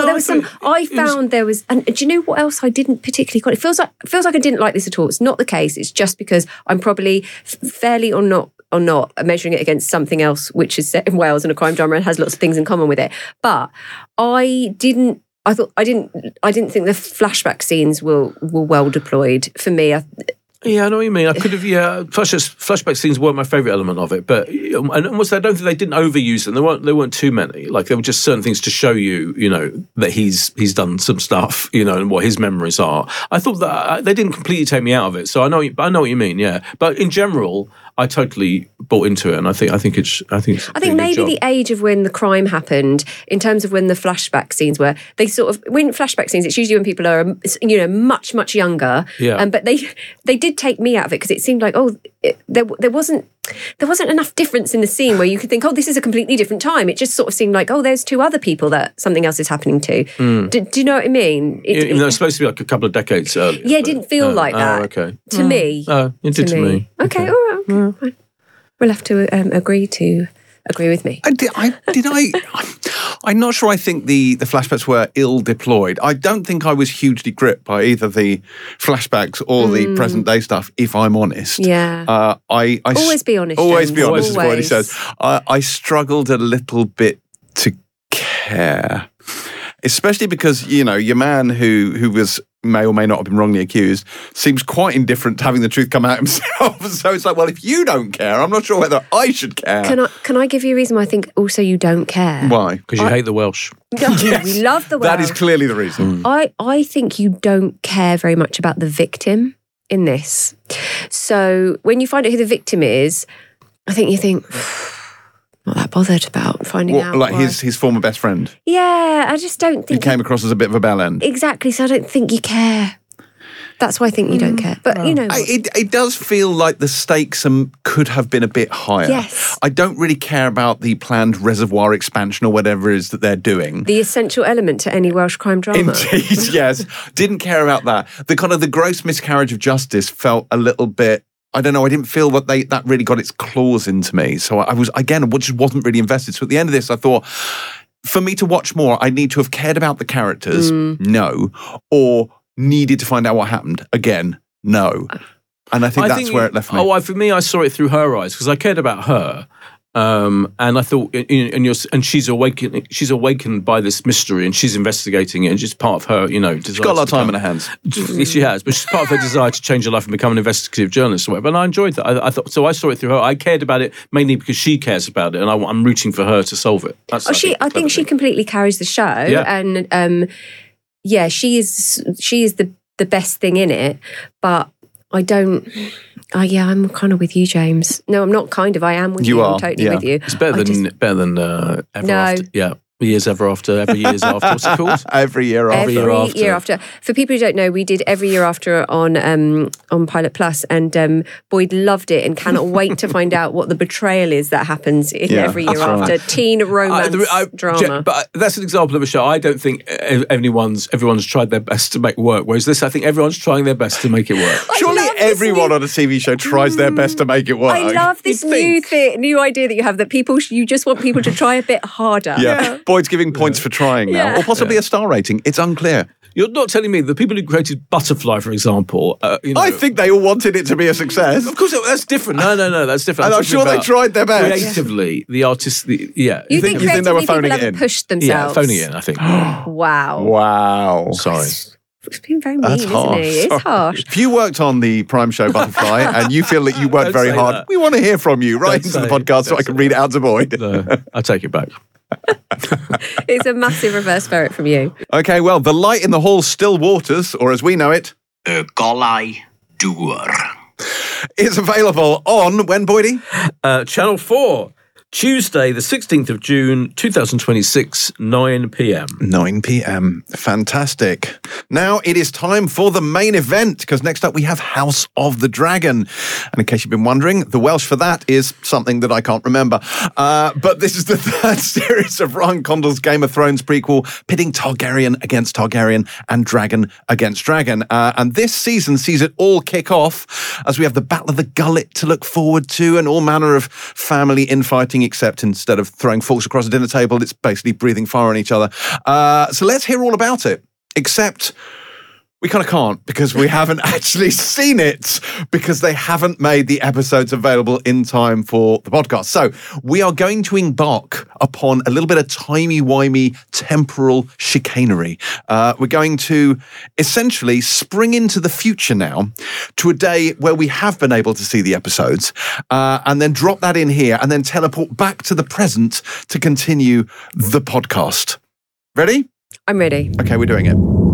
There was, and do you know what else I didn't particularly quite? It feels like I didn't like this at all. It's not the case. It's just because I'm probably fairly or not measuring it against something else which is set in Wales and a crime drama and has lots of things in common with it. But I didn't think the flashback scenes were well deployed for me. Yeah, I know what you mean. I could have, flashback scenes weren't my favourite element of it, but and almost I don't think they didn't overuse them. There weren't too many. Like, there were just certain things to show you, that he's done some stuff, and what his memories are. I thought that they didn't completely take me out of it. So I know what you mean. Yeah, but in general, I totally bought into it, and I think maybe the age of when the crime happened, in terms of when the flashback scenes were, they sort of, when flashback scenes, it's usually when people are much younger. Yeah. But they did take me out of it, because it seemed like there wasn't enough difference in the scene where you could think, this is a completely different time. It just sort of seemed like, there's two other people that something else is happening to. Do you know what I mean? It's supposed to be like a couple of decades earlier. Yeah, it didn't feel like that. Okay. To me. Oh, it did to me. Okay, all right. Okay. We'll have to agree with me. I'm not sure. I think the flashbacks were ill deployed. I don't think I was hugely gripped by either the flashbacks or the present day stuff, if I'm honest. Yeah. Always be honest. Always be honest, is what he says. I struggled a little bit to care. Especially because, your man who was may or may not have been wrongly accused seems quite indifferent to having the truth come out himself. So it's like, well, if you don't care, I'm not sure whether I should care. Can I give you a reason why I think also you don't care? Why? Because you hate the Welsh. Yes. We love the Welsh. That is clearly the reason. I think you don't care very much about the victim in this. So when you find out who the victim is, I think you think... not that bothered about finding out. Like his former best friend? Yeah, I just don't think... He came across as a bit of a bell end. Exactly, so I don't think you care. That's why I think you don't care. But you know, it does feel like the stakes could have been a bit higher. Yes. I don't really care about the planned reservoir expansion or whatever it is that they're doing. The essential element to any Welsh crime drama. Indeed, yes. Didn't care about that. The kind of the gross miscarriage of justice felt a little bit. I don't know. I didn't feel that really got its claws into me. So I was, again, just wasn't really invested. So at the end of this, I thought, for me to watch more, I need to have cared about the characters. No. Or needed to find out what happened. Again, no. And I think that's where it left me. For me, I saw it through her eyes because I cared about her. And I thought, and she's awakened by this mystery, and she's investigating it, and just part of her, desire. She's got a lot of time in her hands. Yes, she has, but she's part of her desire to change her life and become an investigative journalist or whatever. And I enjoyed that. I thought so. I saw it through her. I cared about it mainly because she cares about it, and I'm rooting for her to solve it. I think she completely carries the show, and she is the best thing in it, but I don't. I'm kind of with you, James. No, I'm not kind of. I am with you. I'm totally with you. It's better than Ever After. Yeah. Years Ever After, every years after. What's it called? Every year after. Every year after. For people who don't know, we did Every Year After on Pilot Plus, and Boyd loved it and cannot wait to find out what the betrayal is that happens in Every Year After. Teen romance drama. But that's an example of a show. I don't think everyone's tried their best to make work, whereas this, I think everyone's trying their best to make it work. Surely everyone on a TV show tries their best to make it work. I love this new idea that you have, that you just want people to try a bit harder. Yeah. Boyd's giving points for trying now, or possibly a star rating. It's unclear. You're not telling me the people who created Butterfly, for example. I think they all wanted it to be a success. Of course, that's different. No, that's different. And I'm sure they tried their best. Creatively, the artists, You think they were phoning it in? Pushed themselves. Yeah, phoning it in, I think. Wow. Sorry. It's been very mean, isn't it? It's harsh. If you worked on the Prime show Butterfly and you feel that you worked very hard, we want to hear from you. Write into the podcast so I can read it out to Boyd. No, I take it back. It's a massive reverse ferret from you. Okay, well, the light in the hall still waters, or as we know it, Y Golau Dŵr. Is available on when, Boydie? Channel 4. Tuesday, the 16th of June, 2026, 9 p.m. 9 p.m. Fantastic. Now it is time for the main event, because next up we have House of the Dragon. And in case you've been wondering, the Welsh for that is something that I can't remember. But this is the third series of Ryan Condal's Game of Thrones prequel, pitting Targaryen against Targaryen and Dragon against Dragon. And this season sees it all kick off as we have the Battle of the Gullet to look forward to and all manner of family infighting, except instead of throwing forks across a dinner table, it's basically breathing fire on each other. So let's hear all about it. Except we kind of can't, because we haven't actually seen it, because they haven't made the episodes available in time for the podcast. So we are going to embark upon a little bit of timey-wimey temporal chicanery. We're going to essentially spring into the future now to a day where we have been able to see the episodes, and then drop that in here and then teleport back to the present to continue the podcast. Ready? I'm ready. Okay, we're doing it.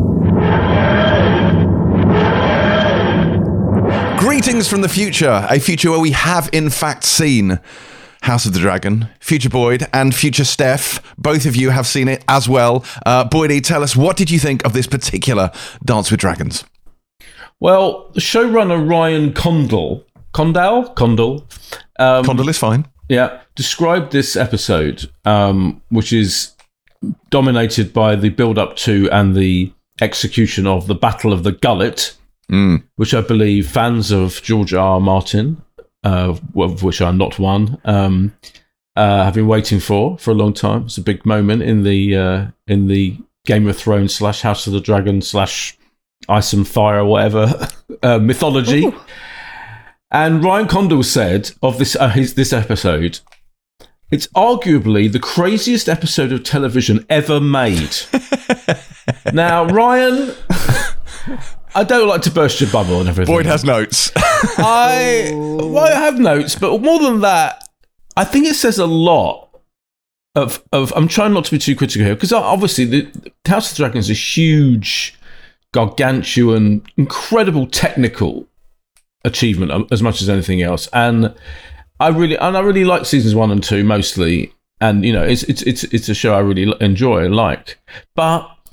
Greetings from the future, a future where we have in fact seen House of the Dragon. Future Boyd and future Steph, both of you have seen it as well. Boydie, tell us, what did you think of this particular Dance with Dragons? Well, the showrunner Ryan Condal, Condal is fine. Yeah, described this episode, which is dominated by the build-up to and the execution of the Battle of the Gullet, which I believe fans of George R. Martin, of which I'm not one, have been waiting for a long time. It's a big moment in the Game of Thrones / House of the Dragon / Ice and Fire, or whatever mythology. Ooh. And Ryan Condal said of this episode, it's arguably the craziest episode of television ever made. Now, Ryan, I don't like to burst your bubble and everything. Boyd has notes. I have notes, but more than that, I think it says a lot of I'm trying not to be too critical here, because obviously the House of the Dragon is a huge, gargantuan, incredible technical achievement as much as anything else, and I really like seasons 1 and 2 mostly, and it's a show I really enjoy and like. But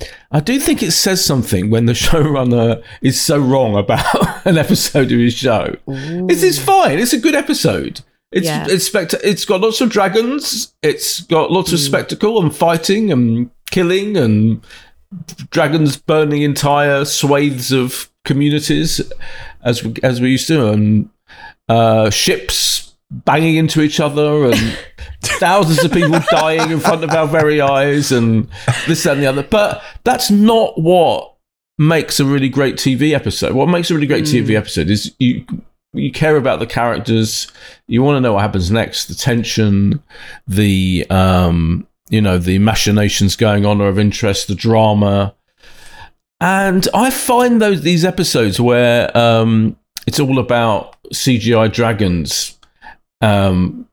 I do think it says something when the showrunner is so wrong about an episode of his show. It's fine. It's a good episode. It's got lots of dragons. It's got lots of spectacle and fighting and killing and dragons burning entire swathes of communities as we used to, and ships banging into each other and thousands of people dying in front of our very eyes and this, that and the other. But that's not what makes a really great TV episode. What makes a really great TV episode is you care about the characters. You want to know what happens next, the tension, the the machinations going on are of interest, the drama. And I find these episodes where it's all about CGI dragons and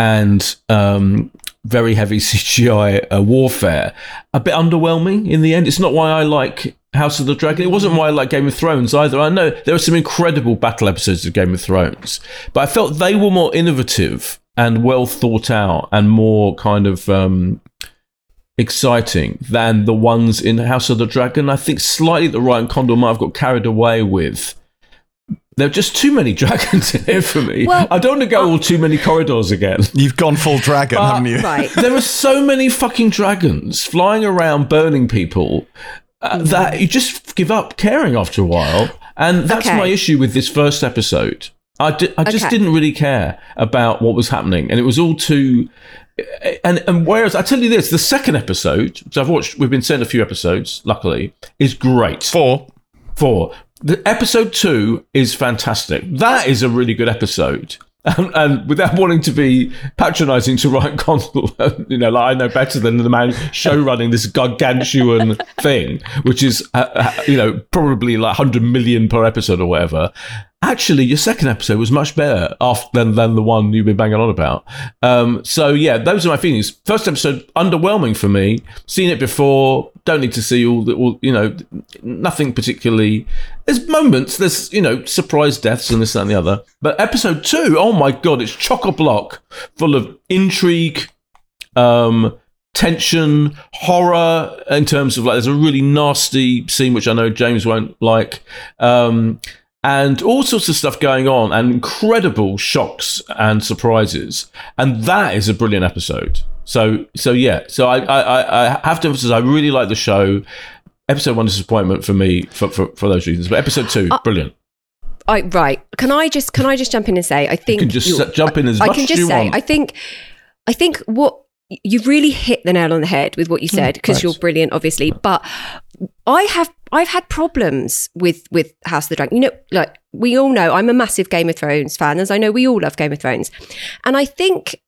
very heavy CGI warfare a bit underwhelming in the end. It's not why I like House of the Dragon. It wasn't why I like Game of Thrones either. I know there are some incredible battle episodes of Game of Thrones, but I felt they were more innovative and well thought out and more kind of exciting than the ones in House of the Dragon. I think slightly that Ryan Condal might have got carried away with. There are just too many dragons in here for me. Well, I don't want to go all too many corridors again. You've gone full dragon, haven't you? Right. There are so many fucking dragons flying around burning people that you just give up caring after a while. And that's my issue with this first episode. I just didn't really care about what was happening. And it was all too... And whereas, I tell you this, the second episode, which we've been sent a few episodes, luckily, is great. Four. The episode 2 is fantastic. That is a really good episode. And without wanting to be patronising to Ryan Condal, I know better than the man show running this gargantuan thing, which is, probably like 100 million per episode or whatever. Actually, your second episode was much better than the one you've been banging on about. Those are my feelings. First episode, underwhelming for me. Seen it before. Don't need to see nothing particularly. There's moments. There's surprise deaths and this, that, and the other. But episode 2, oh my god, it's chock-a-block, full of intrigue, tension, horror. In terms of there's a really nasty scene which I know James won't like. And all sorts of stuff going on, and incredible shocks and surprises, and that is a brilliant episode. So I have to emphasize, I really like the show. Episode 1 disappointment for me for those reasons, but episode 2 brilliant. Right? Can I just jump in and say I think you can just jump in as much as you want. I think what you've really hit the nail on the head with what you said, because you're brilliant, obviously, but I've had problems with House of the Dragon. We all know I'm a massive Game of Thrones fan, as I know we all love Game of Thrones. And I think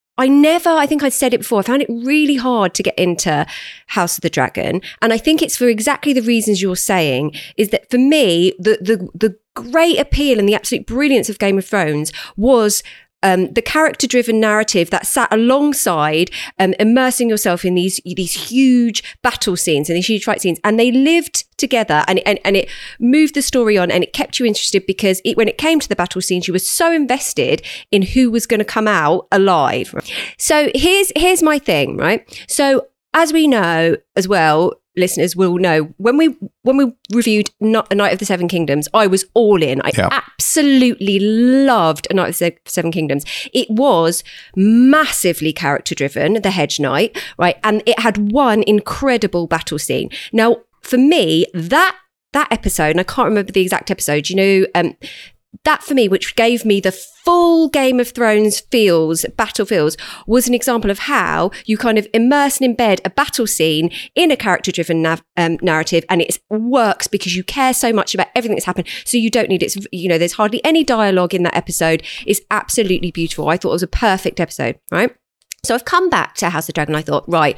I said it before, I found it really hard to get into House of the Dragon. And I think it's for exactly the reasons you're saying, is that for me, the great appeal and the absolute brilliance of Game of Thrones was the character-driven narrative that sat alongside immersing yourself in these huge battle scenes and these huge fight scenes, and they lived together, and it moved the story on, and it kept you interested because when it came to the battle scenes, you were so invested in who was going to come out alive. So here's my thing, right? So as we know as well, listeners will know, when we reviewed A Night of the Seven Kingdoms, I was all in. I absolutely loved A Night of the Seven Kingdoms. It was massively character driven, the Hedge Knight, right? And it had one incredible battle scene. Now, for me, that episode, and I can't remember the exact episode, that for me, which gave me the full Game of Thrones battle feels, was an example of how you kind of immerse and embed a battle scene in a character-driven narrative, and it works because you care so much about everything that's happened, so you don't need it. There's hardly any dialogue in that episode. It's absolutely beautiful. I thought it was a perfect episode, right? So I've come back to House of the Dragon. I thought, right,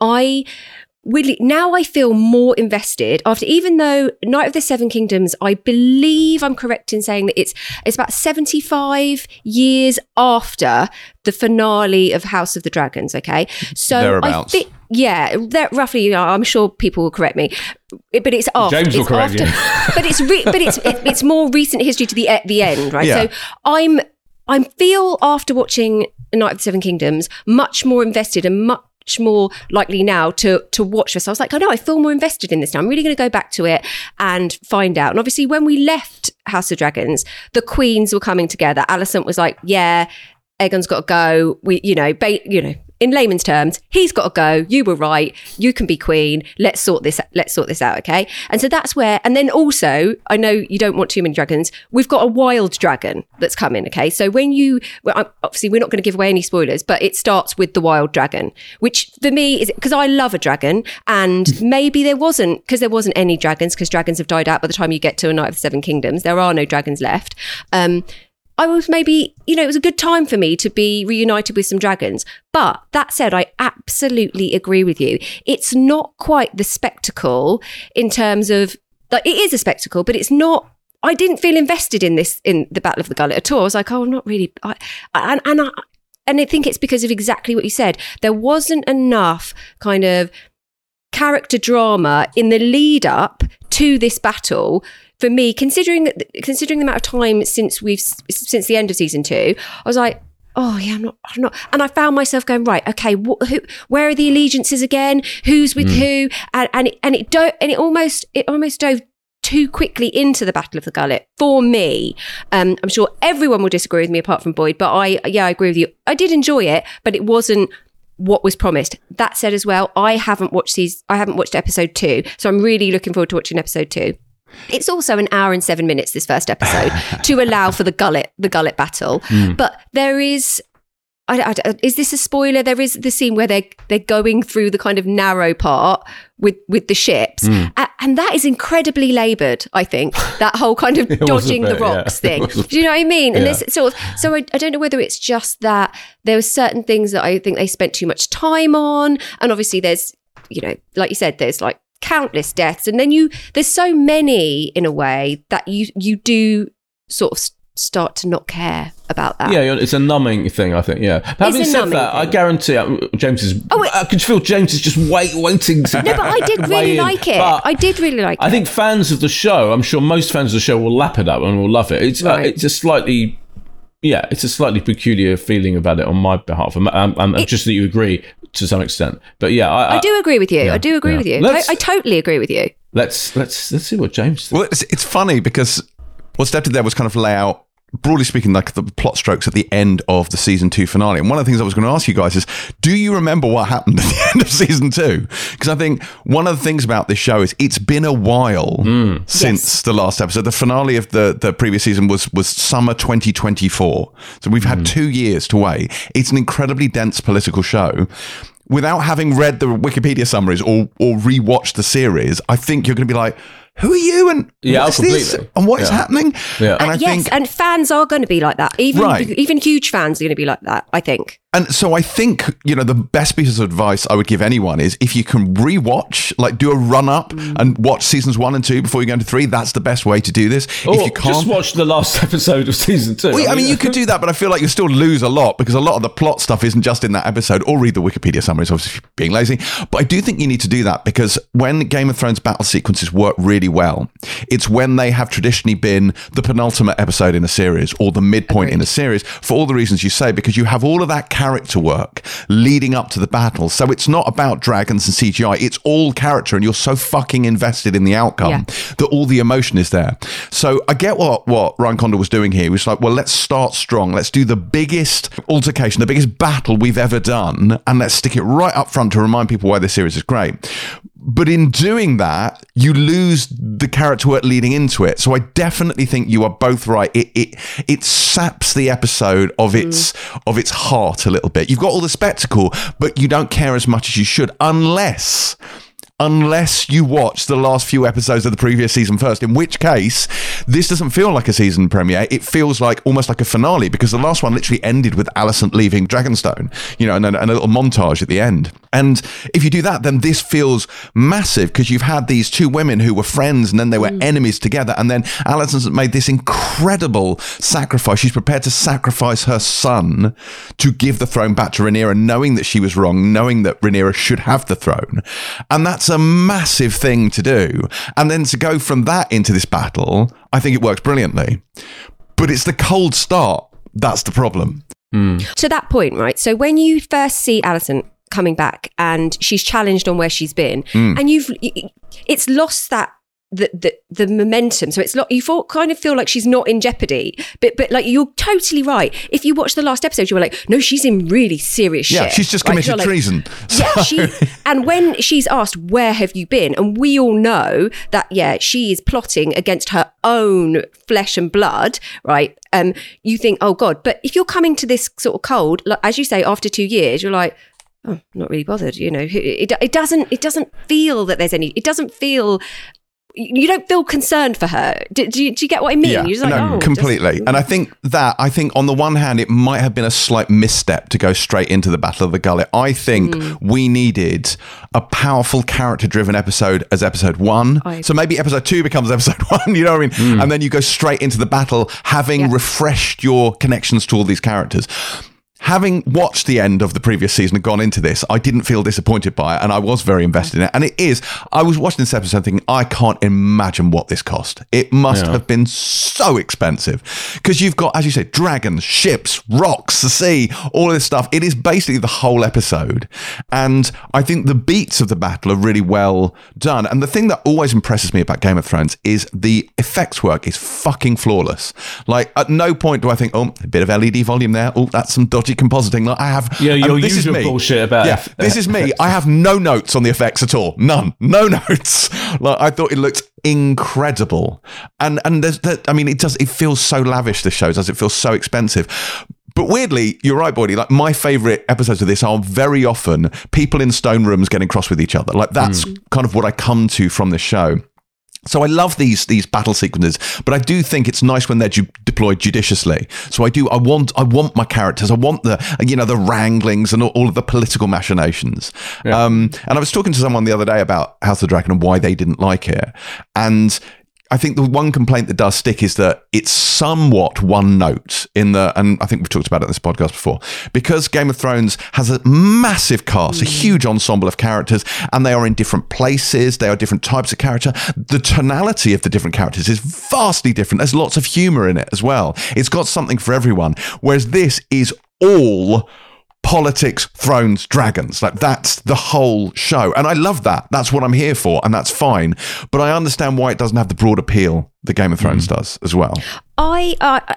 now I feel more invested after, even though Night of the Seven Kingdoms, I believe I'm correct in saying that it's about 75 years after the finale of House of the Dragons. Okay, so thereabouts. I think, they're roughly. I'm sure people will correct me, but it's after. James will correct you. But it's more recent history to the end, right? Yeah. So I feel after watching Night of the Seven Kingdoms much more invested and much more likely now to watch this. I was like, I know, I feel more invested in this now. I'm really going to go back to it and find out. And obviously, when we left House of Dragons, the queens were coming together. Alicent was like, yeah, Aegon's got to go. In layman's terms, he's got to go. You were right. You can be queen. Let's sort this out, okay? And so that's where. And then also, I know you don't want too many dragons. We've got a wild dragon that's coming, okay? So obviously we're not going to give away any spoilers, but it starts with the wild dragon, which for me is because I love a dragon, and maybe there wasn't any dragons because dragons have died out by the time you get to A Night of the Seven Kingdoms. There are no dragons left. I was maybe, it was a good time for me to be reunited with some dragons. But that said, I absolutely agree with you. It's not quite the spectacle in terms of, like, it is a spectacle, but it's not, I didn't feel invested in the Battle of the Gullet at all. I was like, oh, I'm not really, and I think it's because of exactly what you said. There wasn't enough kind of character drama in the lead up to this battle. For me, considering the amount of time since the end of season 2, I was like, oh yeah, I'm not, and I found myself going, right, okay, where are the allegiances again? Who's with who? And it almost dove too quickly into the Battle of the Gullet for me. I'm sure everyone will disagree with me apart from Boyd, but I agree with you. I did enjoy it, but it wasn't what was promised. That said as well, I haven't watched episode 2, so I'm really looking forward to watching episode 2. It's also an hour and 7 minutes, this first episode, to allow for the gullet battle. But there is, is this a spoiler? There is the scene where they're going through the kind of narrow part with the ships. And that is incredibly laboured, I think, that whole kind of dodging the rocks thing. Do you know what I mean? And this sort of, so I don't know whether it's just that there were certain things that I think they spent too much time on. And obviously there's, like you said, there's like countless deaths, and then there's so many in a way that you do sort of start to not care about that. Yeah, it's a numbing thing, I think. Yeah. But having said that, I guarantee James is. I can feel James is just waiting to. No, but I did really like it. I did really like it. I think fans of the show, I'm sure most fans of the show will lap it up and will love it. It's a slightly. Yeah, it's a slightly peculiar feeling about it on my behalf. And just that you agree to some extent. But yeah, I do agree with you. Yeah, I do agree with you. I totally agree with you. Let's see what James thinks. Well, it's funny because what Steph did there was kind of lay out, broadly speaking, like the plot strokes at the end of the season 2 finale. And one of the things I was going to ask you guys is, do you remember what happened at the end of season 2? Because I think one of the things about this show is it's been a while since the last episode. The finale of the previous season was summer 2024. So we've had 2 years to wait. It's an incredibly dense political show. Without having read the Wikipedia summaries or rewatched the series, I think you're going to be like, who are you and what is this and what is happening? Yeah. And I think, and fans are going to be like that. Even huge fans are going to be like that, I think. And so I think, the best piece of advice I would give anyone is if you can rewatch, like do a run up and watch seasons 1 and 2 before you go into 3, that's the best way to do this. Or if you can't, just watch the last episode of season 2. Well, I mean, you could do that, but I feel like you still lose a lot because a lot of the plot stuff isn't just in that episode, or read the Wikipedia summaries, obviously, if you're being lazy. But I do think you need to do that because when Game of Thrones battle sequences work really well, it's when they have traditionally been the penultimate episode in a series or the midpoint in a series, for all the reasons you say, because you have all of that character work leading up to the battle. So it's not about dragons and CGI. It's all character, and you're so fucking invested in the outcome that all the emotion is there. So I get what Ryan Condal was doing here. He was like, well, let's start strong. Let's do the biggest altercation, the biggest battle we've ever done, and let's stick it right up front to remind people why this series is great. But in doing that, you lose the character work leading into it. So I definitely think you are both right. It saps the episode of its heart a little bit. You've got all the spectacle, but you don't care as much as you should, unless you watch the last few episodes of the previous season first, in which case this doesn't feel like a season premiere. It feels like almost like a finale, because the last one literally ended with Alicent leaving Dragonstone, and then a little montage at the end. And if you do that, then this feels massive, because you've had these two women who were friends and then they were enemies together, and then Alicent's made this incredible sacrifice. She's prepared to sacrifice her son to give the throne back to Rhaenyra, knowing that she was wrong, knowing that Rhaenyra should have the throne. And that's a massive thing to do. And then to go from that into this battle, I think it works brilliantly. But it's the cold start that's the problem. To that point, right? So when you first see Alicent coming back and she's challenged on where she's been, and it's lost that the momentum. So you kind of feel like she's not in jeopardy, but like you're totally right. If you watch the last episode, you were like, no, she's in really serious shit. Yeah, she's just committed treason. Yeah, and when she's asked, where have you been? And we all know that, she is plotting against her own flesh and blood, right? You think, oh God, but if you're coming to this sort of cold, like, as you say, after 2 years, you're like, oh, I'm not really bothered. You know, it doesn't feel that there's any, it doesn't feel, you don't feel concerned for her. Do you get what I mean? Yeah, You're just like, completely. And I think on the one hand, it might have been a slight misstep to go straight into the Battle of the Gullet. I think we needed a powerful character-driven episode as episode 1. So maybe episode 2 becomes episode 1, you know what I mean? And then you go straight into the battle, having refreshed your connections to all these characters. Having watched the end of the previous season and gone into this, I didn't feel disappointed by it, and I was very invested in it. And I was watching this episode thinking, I can't imagine what this cost. It must have been so expensive. Because you've got, as you say, dragons, ships, rocks, the sea, all of this stuff. It is basically the whole episode. And I think the beats of the battle are really well done. And the thing that always impresses me about Game of Thrones is the effects work is fucking flawless. Like, at no point do I think, oh, a bit of LED volume there. Oh, that's some dodgy compositing. Like I have, your usual bullshit about this is me. I have no notes on the effects at all. None. No notes. Like I thought it looked incredible, and there's that. I mean, it feels so lavish. This show does. It feels so expensive. But weirdly, you're right, Boydie. Like my favourite episodes of this are very often people in stone rooms getting cross with each other. Like that's kind of what I come to from this show. So I love these battle sequences, but I do think it's nice when they're deployed judiciously. So I want my characters. I want the wranglings and all of the political machinations. Yeah. And I was talking to someone the other day about House of the Dragon and why they didn't like it. And I think the one complaint that does stick is that it's somewhat one note and I think we've talked about it in this podcast before, because Game of Thrones has a massive cast, a huge ensemble of characters, and they are in different places. They are different types of character. The tonality of the different characters is vastly different. There's lots of humor in it as well. It's got something for everyone. Whereas this is all politics, thrones, dragons. Like that's the whole show. And I love that. That's what I'm here for. And that's fine. But I understand why it doesn't have the broad appeal that Game of Thrones does as well. I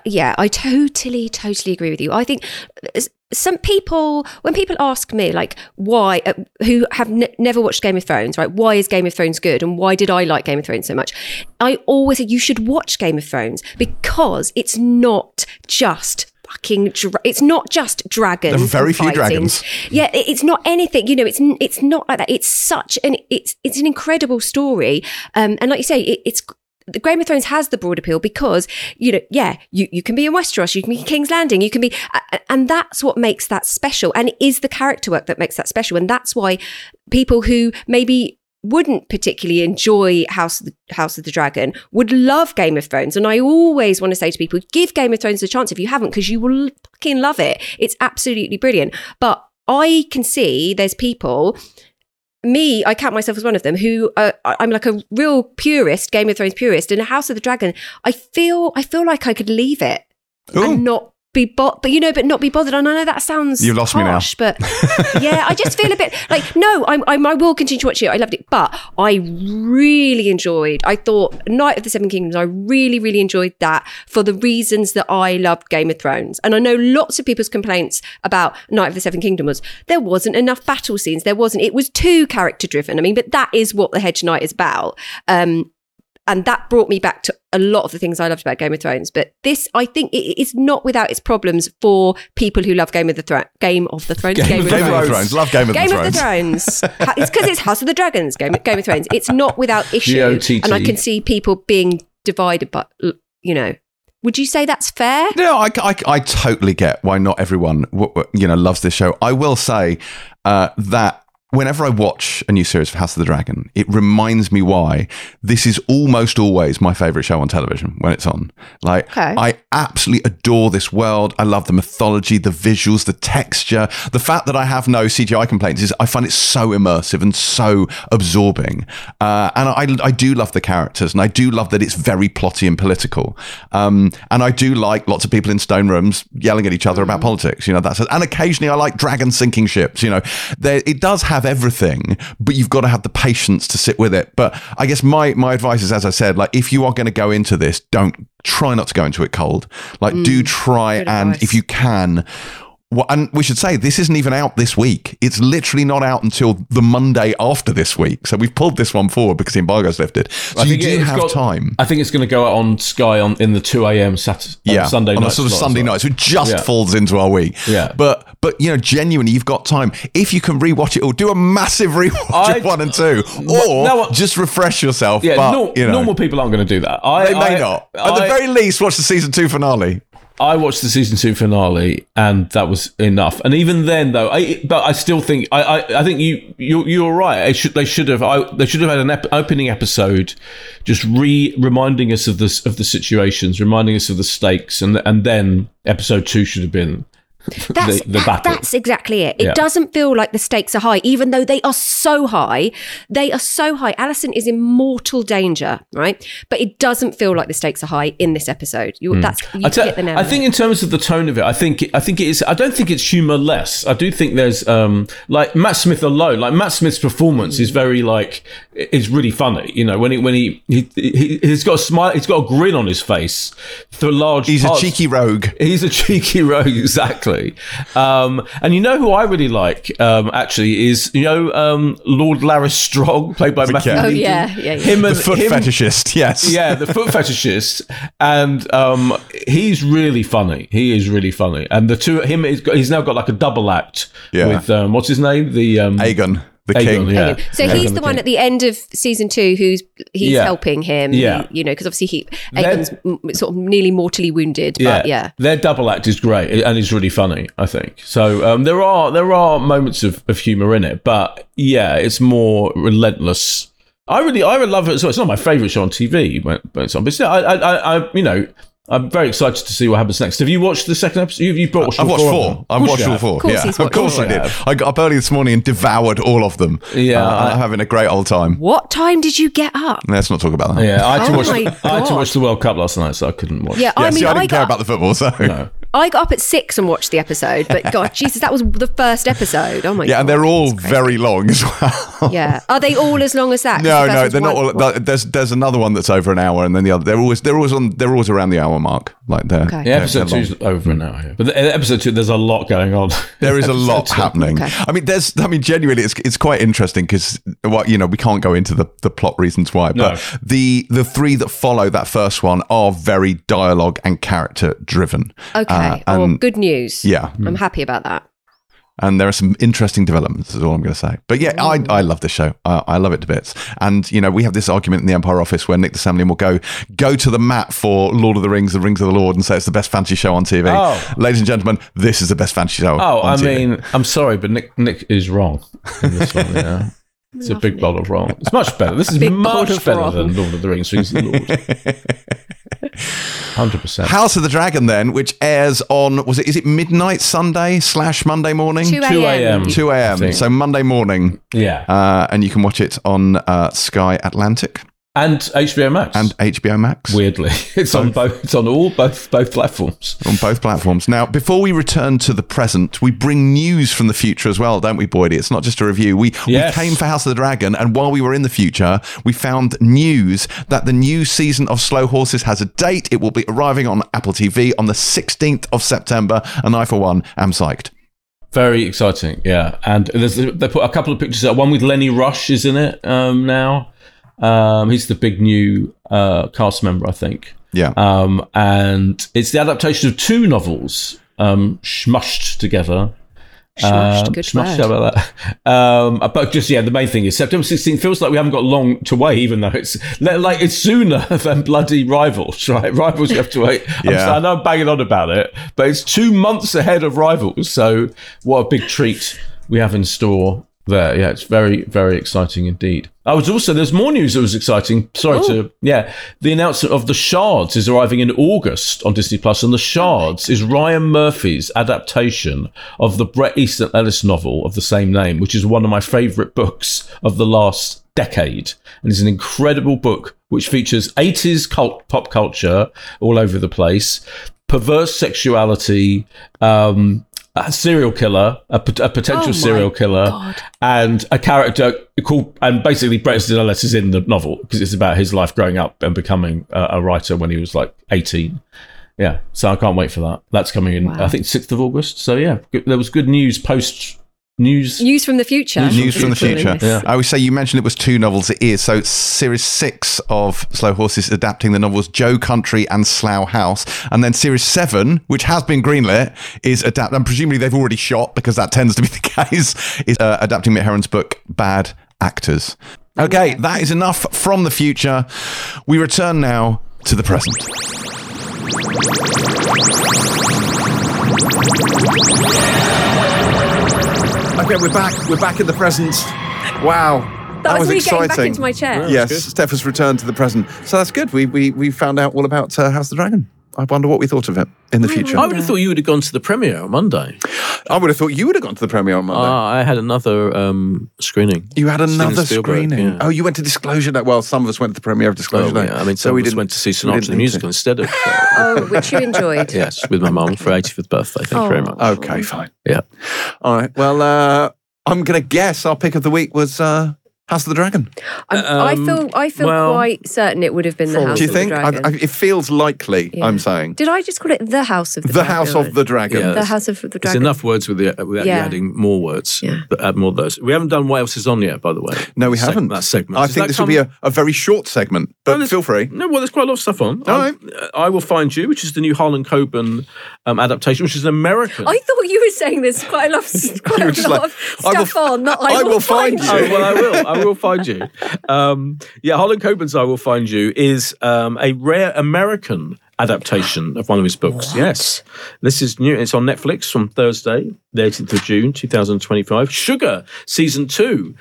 totally agree with you. I think some people, when people ask me like why, who have never watched Game of Thrones, right? Why is Game of Thrones good? And why did I like Game of Thrones so much? I always say you should watch Game of Thrones because it's not just it's not just dragons. There are very few dragons. Yeah, it's not anything. You know, it's not like that. It's such it's an incredible story. And like you say, the Game of Thrones has the broad appeal because you can be in Westeros, you can be in King's Landing, you can be, and that's what makes that special. And it is the character work that makes that special. And that's why people who maybe wouldn't particularly enjoy House of the Dragon would love Game of Thrones. And I always want to say to people, give Game of Thrones a chance if you haven't, because you will fucking love it. It's absolutely brilliant. But I can see there's people, I count myself as one of them, who I'm like a real purist, Game of Thrones purist. In a House of the Dragon, I feel like I could leave it and not be not be bothered. And I know that sounds you've lost harsh, me now. But yeah, I just feel a bit like no. I will continue to watch it. I loved it, but I really enjoyed. I thought Night of the Seven Kingdoms. I really enjoyed that for the reasons that I loved Game of Thrones. And I know lots of people's complaints about Night of the Seven Kingdoms was there wasn't enough battle scenes. It was too character driven. I mean, but that is what The Hedge Knight is about. And that brought me back to a lot of the things I loved about Game of Thrones. But this, I think, it's not without its problems for people who love Game of Thrones. Love Game of the Thrones. Game of the Thrones. It's because it's House of the Dragons, Game of Thrones. It's not without issue. G-O-T-T. And I can see people being divided, but, would you say that's fair? No, I totally get why not everyone, loves this show. I will say that whenever I watch a new series of House of the Dragon, it reminds me why this is almost always my favorite show on television when it's on. Like, I absolutely adore this world. I love the mythology, the visuals, the texture. The fact that I have no CGI complaints is I find it so immersive and so absorbing. And I do love the characters, and I do love that it's very plotty and political. And I do like lots of people in stone rooms yelling at each other about politics. You know, and occasionally I like dragons sinking ships. You know, it does have everything, but you've got to have the patience to sit with it. But I guess my advice is, as I said, like, if you are going to go into this, try not to go into it cold. Like, do try, and if you can. Well, and we should say this isn't even out this week. It's literally not out until the Monday after this week. So we've pulled this one forward because the embargo's lifted. So you do have time. I think it's going to go out on Sky in the 2 a.m. Sunday night. On a sort of Sunday night. So it just falls into our week. Yeah. But you know, genuinely, you've got time. If you can rewatch it all, do a massive rewatch of 1 and 2. Or just refresh yourself. Yeah, but, normal people aren't going to do that. They may not. At the very least, watch the season 2 finale. I watched the season 2 finale, and that was enough. And even then, though, I still think I think you're right. They should have had an opening episode, just reminding us of the situations, reminding us of the stakes, and then episode 2 should have been the battle. That's exactly it. It doesn't feel like the stakes are high, even though they are so high. They are so high. Alicent is in mortal danger, right? But it doesn't feel like the stakes are high in this episode. You hit the nail. I think in terms of the tone of it, I think it is. I don't think it's humorless. I do think there's like Matt Smith alone. Like Matt Smith's performance is very is really funny. You know, when he's got a smile, he's got a grin on his face for large. He's a cheeky rogue. He's a cheeky rogue, exactly. And you know who I really like, actually, is, Lord Larys Strong, played by Matthew Lillard. Oh, yeah. The foot fetishist, yes. Yeah, the foot fetishist. And he's really funny. He is really funny. And the two, he's now got like a double act with, what's his name? Aegon. The king. Yeah. So he's the one at the end of season 2 he's helping him. Yeah. Because obviously Aegon's sort of nearly mortally wounded. But their double act is great and it's really funny, I think. So there are moments of humour in it, but it's more relentless. I would love it as well. It's not my favourite show on TV when it's on, but still, I'm very excited to see what happens next. Have you watched the second episode? I've watched 4. I've watched all 4. Of course I did. I got up early this morning and devoured all of them. Yeah, I'm having a great old time. What time did you get up? Let's not talk about that. Yeah, I had to watch the World Cup last night, so I couldn't watch. Yeah, I didn't care about the football, so no. I got up at 6 and watched the episode, but God, Jesus, that was the first episode. Oh my God. Yeah, and they're all very long as well. Yeah. Are they all as long as that? No, they're not all. There's another one that's over an hour, and then the other. They're always around the hour mark. Like they're. Okay. Yeah, episode 2 is over an hour. Yeah. But episode 2, there's a lot going on. There is a lot happening. Okay. I mean, genuinely, it's quite interesting because we can't go into the plot reasons why, but the 3 that follow that first one are very dialogue and character driven. Okay. Good news. Yeah. I'm happy about that. And there are some interesting developments, is all I'm going to say. But yeah, I love this show. I love it to bits. And, we have this argument in the Empire office where Nick de Semlyen will go to the mat for Lord of the Rings, The Rings of the Lord, and say it's the best fantasy show on TV. Oh. Ladies and gentlemen, this is the best fantasy show on TV. Mean, I'm sorry, but Nick is wrong in this one, yeah. It's a big bottle of wrong. It's much better. This is much better than Lord of the Rings, Rings of the Lord. 100%. House of the Dragon, then, which airs on, is it midnight Sunday / Monday morning? 2 a.m. 2 a.m. So Monday morning. Yeah. And you can watch it on Sky Atlantic. And HBO Max. Weirdly. It's on both platforms. On both platforms. Now, before we return to the present, we bring news from the future as well, don't we, Boydie? It's not just a review. We came for House of the Dragon, and while we were in the future, we found news that the new season of Slow Horses has a date. It will be arriving on Apple TV on the 16th of September, and I, for one, am psyched. Very exciting, yeah. And they put a couple of pictures out. One with Lenny Rush is in it now. He's the big new cast member, I think. Yeah. And it's the adaptation of 2 novels smushed together. Good word. How about that? But just, the main thing is September 16th feels like we haven't got long to wait, even though it's sooner than bloody Rivals, right? Rivals, you have to wait. I know I'm banging on about it, but it's 2 months ahead of Rivals. So what a big treat we have in store there. Yeah, it's very, very exciting indeed. There's more news that was exciting. The announcement of The Shards is arriving in August on Disney Plus, and The Shards is Ryan Murphy's adaptation of the Bret Easton Ellis novel of the same name, which is one of my favourite books of the last decade. And it's an incredible book which features 80s pop culture all over the place, perverse sexuality, a serial killer, a potential serial killer, God. And a character called, and basically Bret Easton Ellis is in the novel because it's about his life growing up and becoming a writer when he was like 18. Yeah, so I can't wait for that. That's coming in, I think, 6th of August. So yeah, there was good news News from the future. News from the future. Yeah. I would say you mentioned it was 2 novels. It is. So Series 6 of Slow Horses adapting the novels Joe Country and Slough House. And then Series 7, which has been greenlit, is adapting, and presumably they've already shot because that tends to be the case, is adapting Mick Herron's book Bad Actors. Okay, that is enough from the future. We return now to the present. Okay, we're back. We're back in the present. Wow. That was really exciting. Getting back into my chair. Yes, Steph has returned to the present. So that's good. We found out all about House of the Dragon. I wonder what we thought of it in the future. I would have thought you would have gone to the premiere on Monday. I would have thought you would have gone to the premiere on Monday. I had another screening. You had another screening? Yeah. Oh, you went to Disclosure Day. Well, some of us went to the premiere of Disclosure Day. Yeah. I mean, so we went to see Sinatra the musical instead of... which you enjoyed. Yes, with my mum for her 85th birthday. Thank you very much. Okay, fine. Yeah. All right. Well, I'm going to guess our pick of the week was... House of the Dragon. I feel quite certain it would have been the House of the Dragon. Do you think? It feels likely, I'm saying. Did I just call it the House of the Dragon? The House of the Dragon. Yeah, the House of the Dragon. There's enough words without you adding more words. Yeah. Add more of those. We haven't done What Else Is On yet, by the way. No, we haven't. That segment. I think this will be a very short segment, but feel free. No, well, there's quite a lot of stuff on. All right. I Will Find You, which is the new Harlan Coben adaptation, which is American. I thought you were saying there's quite a lot of stuff on. Not I will find you. Oh, well, I will find you. Harlan Coben's I Will Find You is a rare American adaptation of one of his books. What? Yes. This is new. It's on Netflix from Thursday, the 18th of June, 2025. Sugar, Season 2.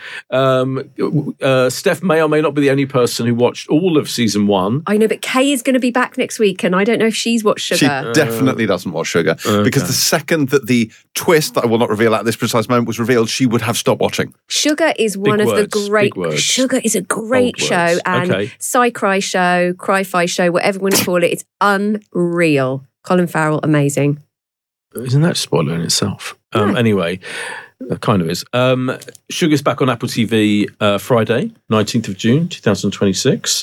Steph may or may not be the only person who watched all of Season 1. I know, but Kay is going to be back next week, and I don't know if she's watched Sugar. She definitely doesn't watch Sugar, because the second that the twist that I will not reveal at this precise moment was revealed, she would have stopped watching. Sugar is one of the great... Sugar is a great show, and Sci-Cry show, Cry-Fi show, whatever you want to call it, it's unreal. Colin Farrell, amazing. Isn't that a spoiler in itself? Anyway, kind of is. Sugar's back on Apple TV Friday, 19th of June, 2026.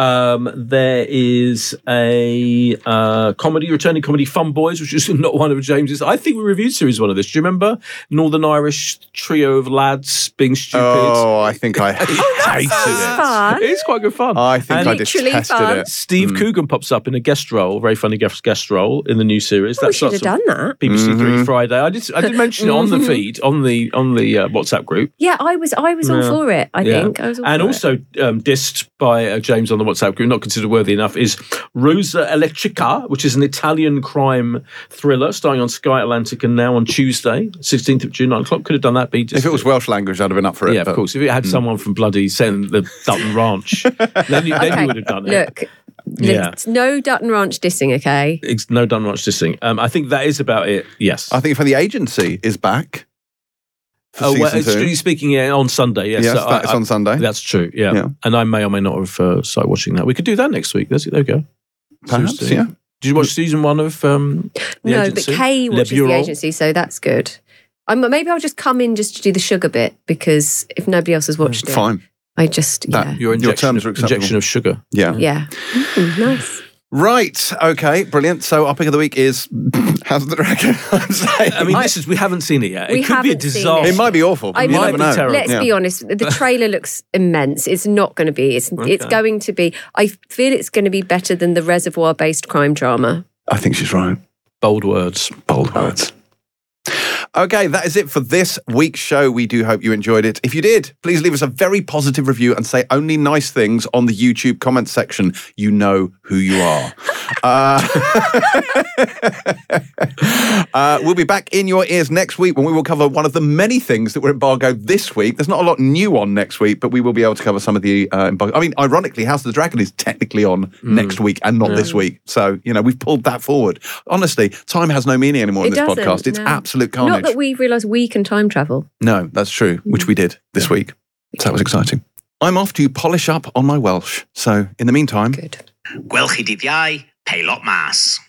There is a returning comedy, Fun Boys, which is not one of James's. I think we reviewed series 1 of this. Do you remember Northern Irish trio of lads being stupid? Oh, I think I hated it. Fun. It's quite good fun. I think I detested it. Steve Coogan pops up in a guest role, very funny guest role in the new series. We should have done that. BBC 3 Friday. I did mention it on the feed, on the WhatsApp group. Yeah, I was all for it. I think I was all for it. And also dissed by James on the WhatsApp group, not considered worthy enough, is Rosa Electrica, which is an Italian crime thriller starring on Sky Atlantic and now on Tuesday, 16th of June, 9 o'clock. Could have done that. If it was Welsh language, I'd have been up for it. Yeah, of course. If it had someone from bloody the Dutton Ranch, then you would have done it. Look. It's no Dutton Ranch dissing, okay? It's no Dutton Ranch dissing. I think that is about it, yes. I think for The Agency is back. Strictly speaking, on Sunday, yes. Yes, that is on Sunday. That's true, yeah. And I may or may not have started watching that. We could do that next week. There we go. Perhaps, yeah. Did you watch season 1 of The Agency? But Kay watches The Agency, so that's good. Maybe I'll just come in just to do the Sugar bit, because if nobody else has watched it. Fine. Your terms are injection of sugar. Yeah. Yeah. Nice. Right. Okay. Brilliant. So our pick of the week is House of the Dragon. I mean, we haven't seen it yet. It could be a disaster. It might be awful. It might be terrible. Let's be honest. The trailer looks immense. It's not going to be. It's going to be. I feel it's going to be better than the Reservoir-based crime drama. I think she's right. Bold words. Bold words. Okay, that is it for this week's show. We do hope you enjoyed it. If you did, please leave us a very positive review and say only nice things on the YouTube comment section. You know who you are. We'll be back in your ears next week when we will cover one of the many things that were embargoed this week. There's not a lot new on next week, but we will be able to cover some of the embargo. I mean, ironically, House of the Dragon is technically on next week and not this week. So, we've pulled that forward. Honestly, time has no meaning anymore in this podcast. It's absolute carnage. Not that we realise we can time travel. No, that's true, which we did this week. So that was exciting. I'm off to polish up on my Welsh. So in the meantime... Good. Gwelch chi dydd Iau, peilot mas.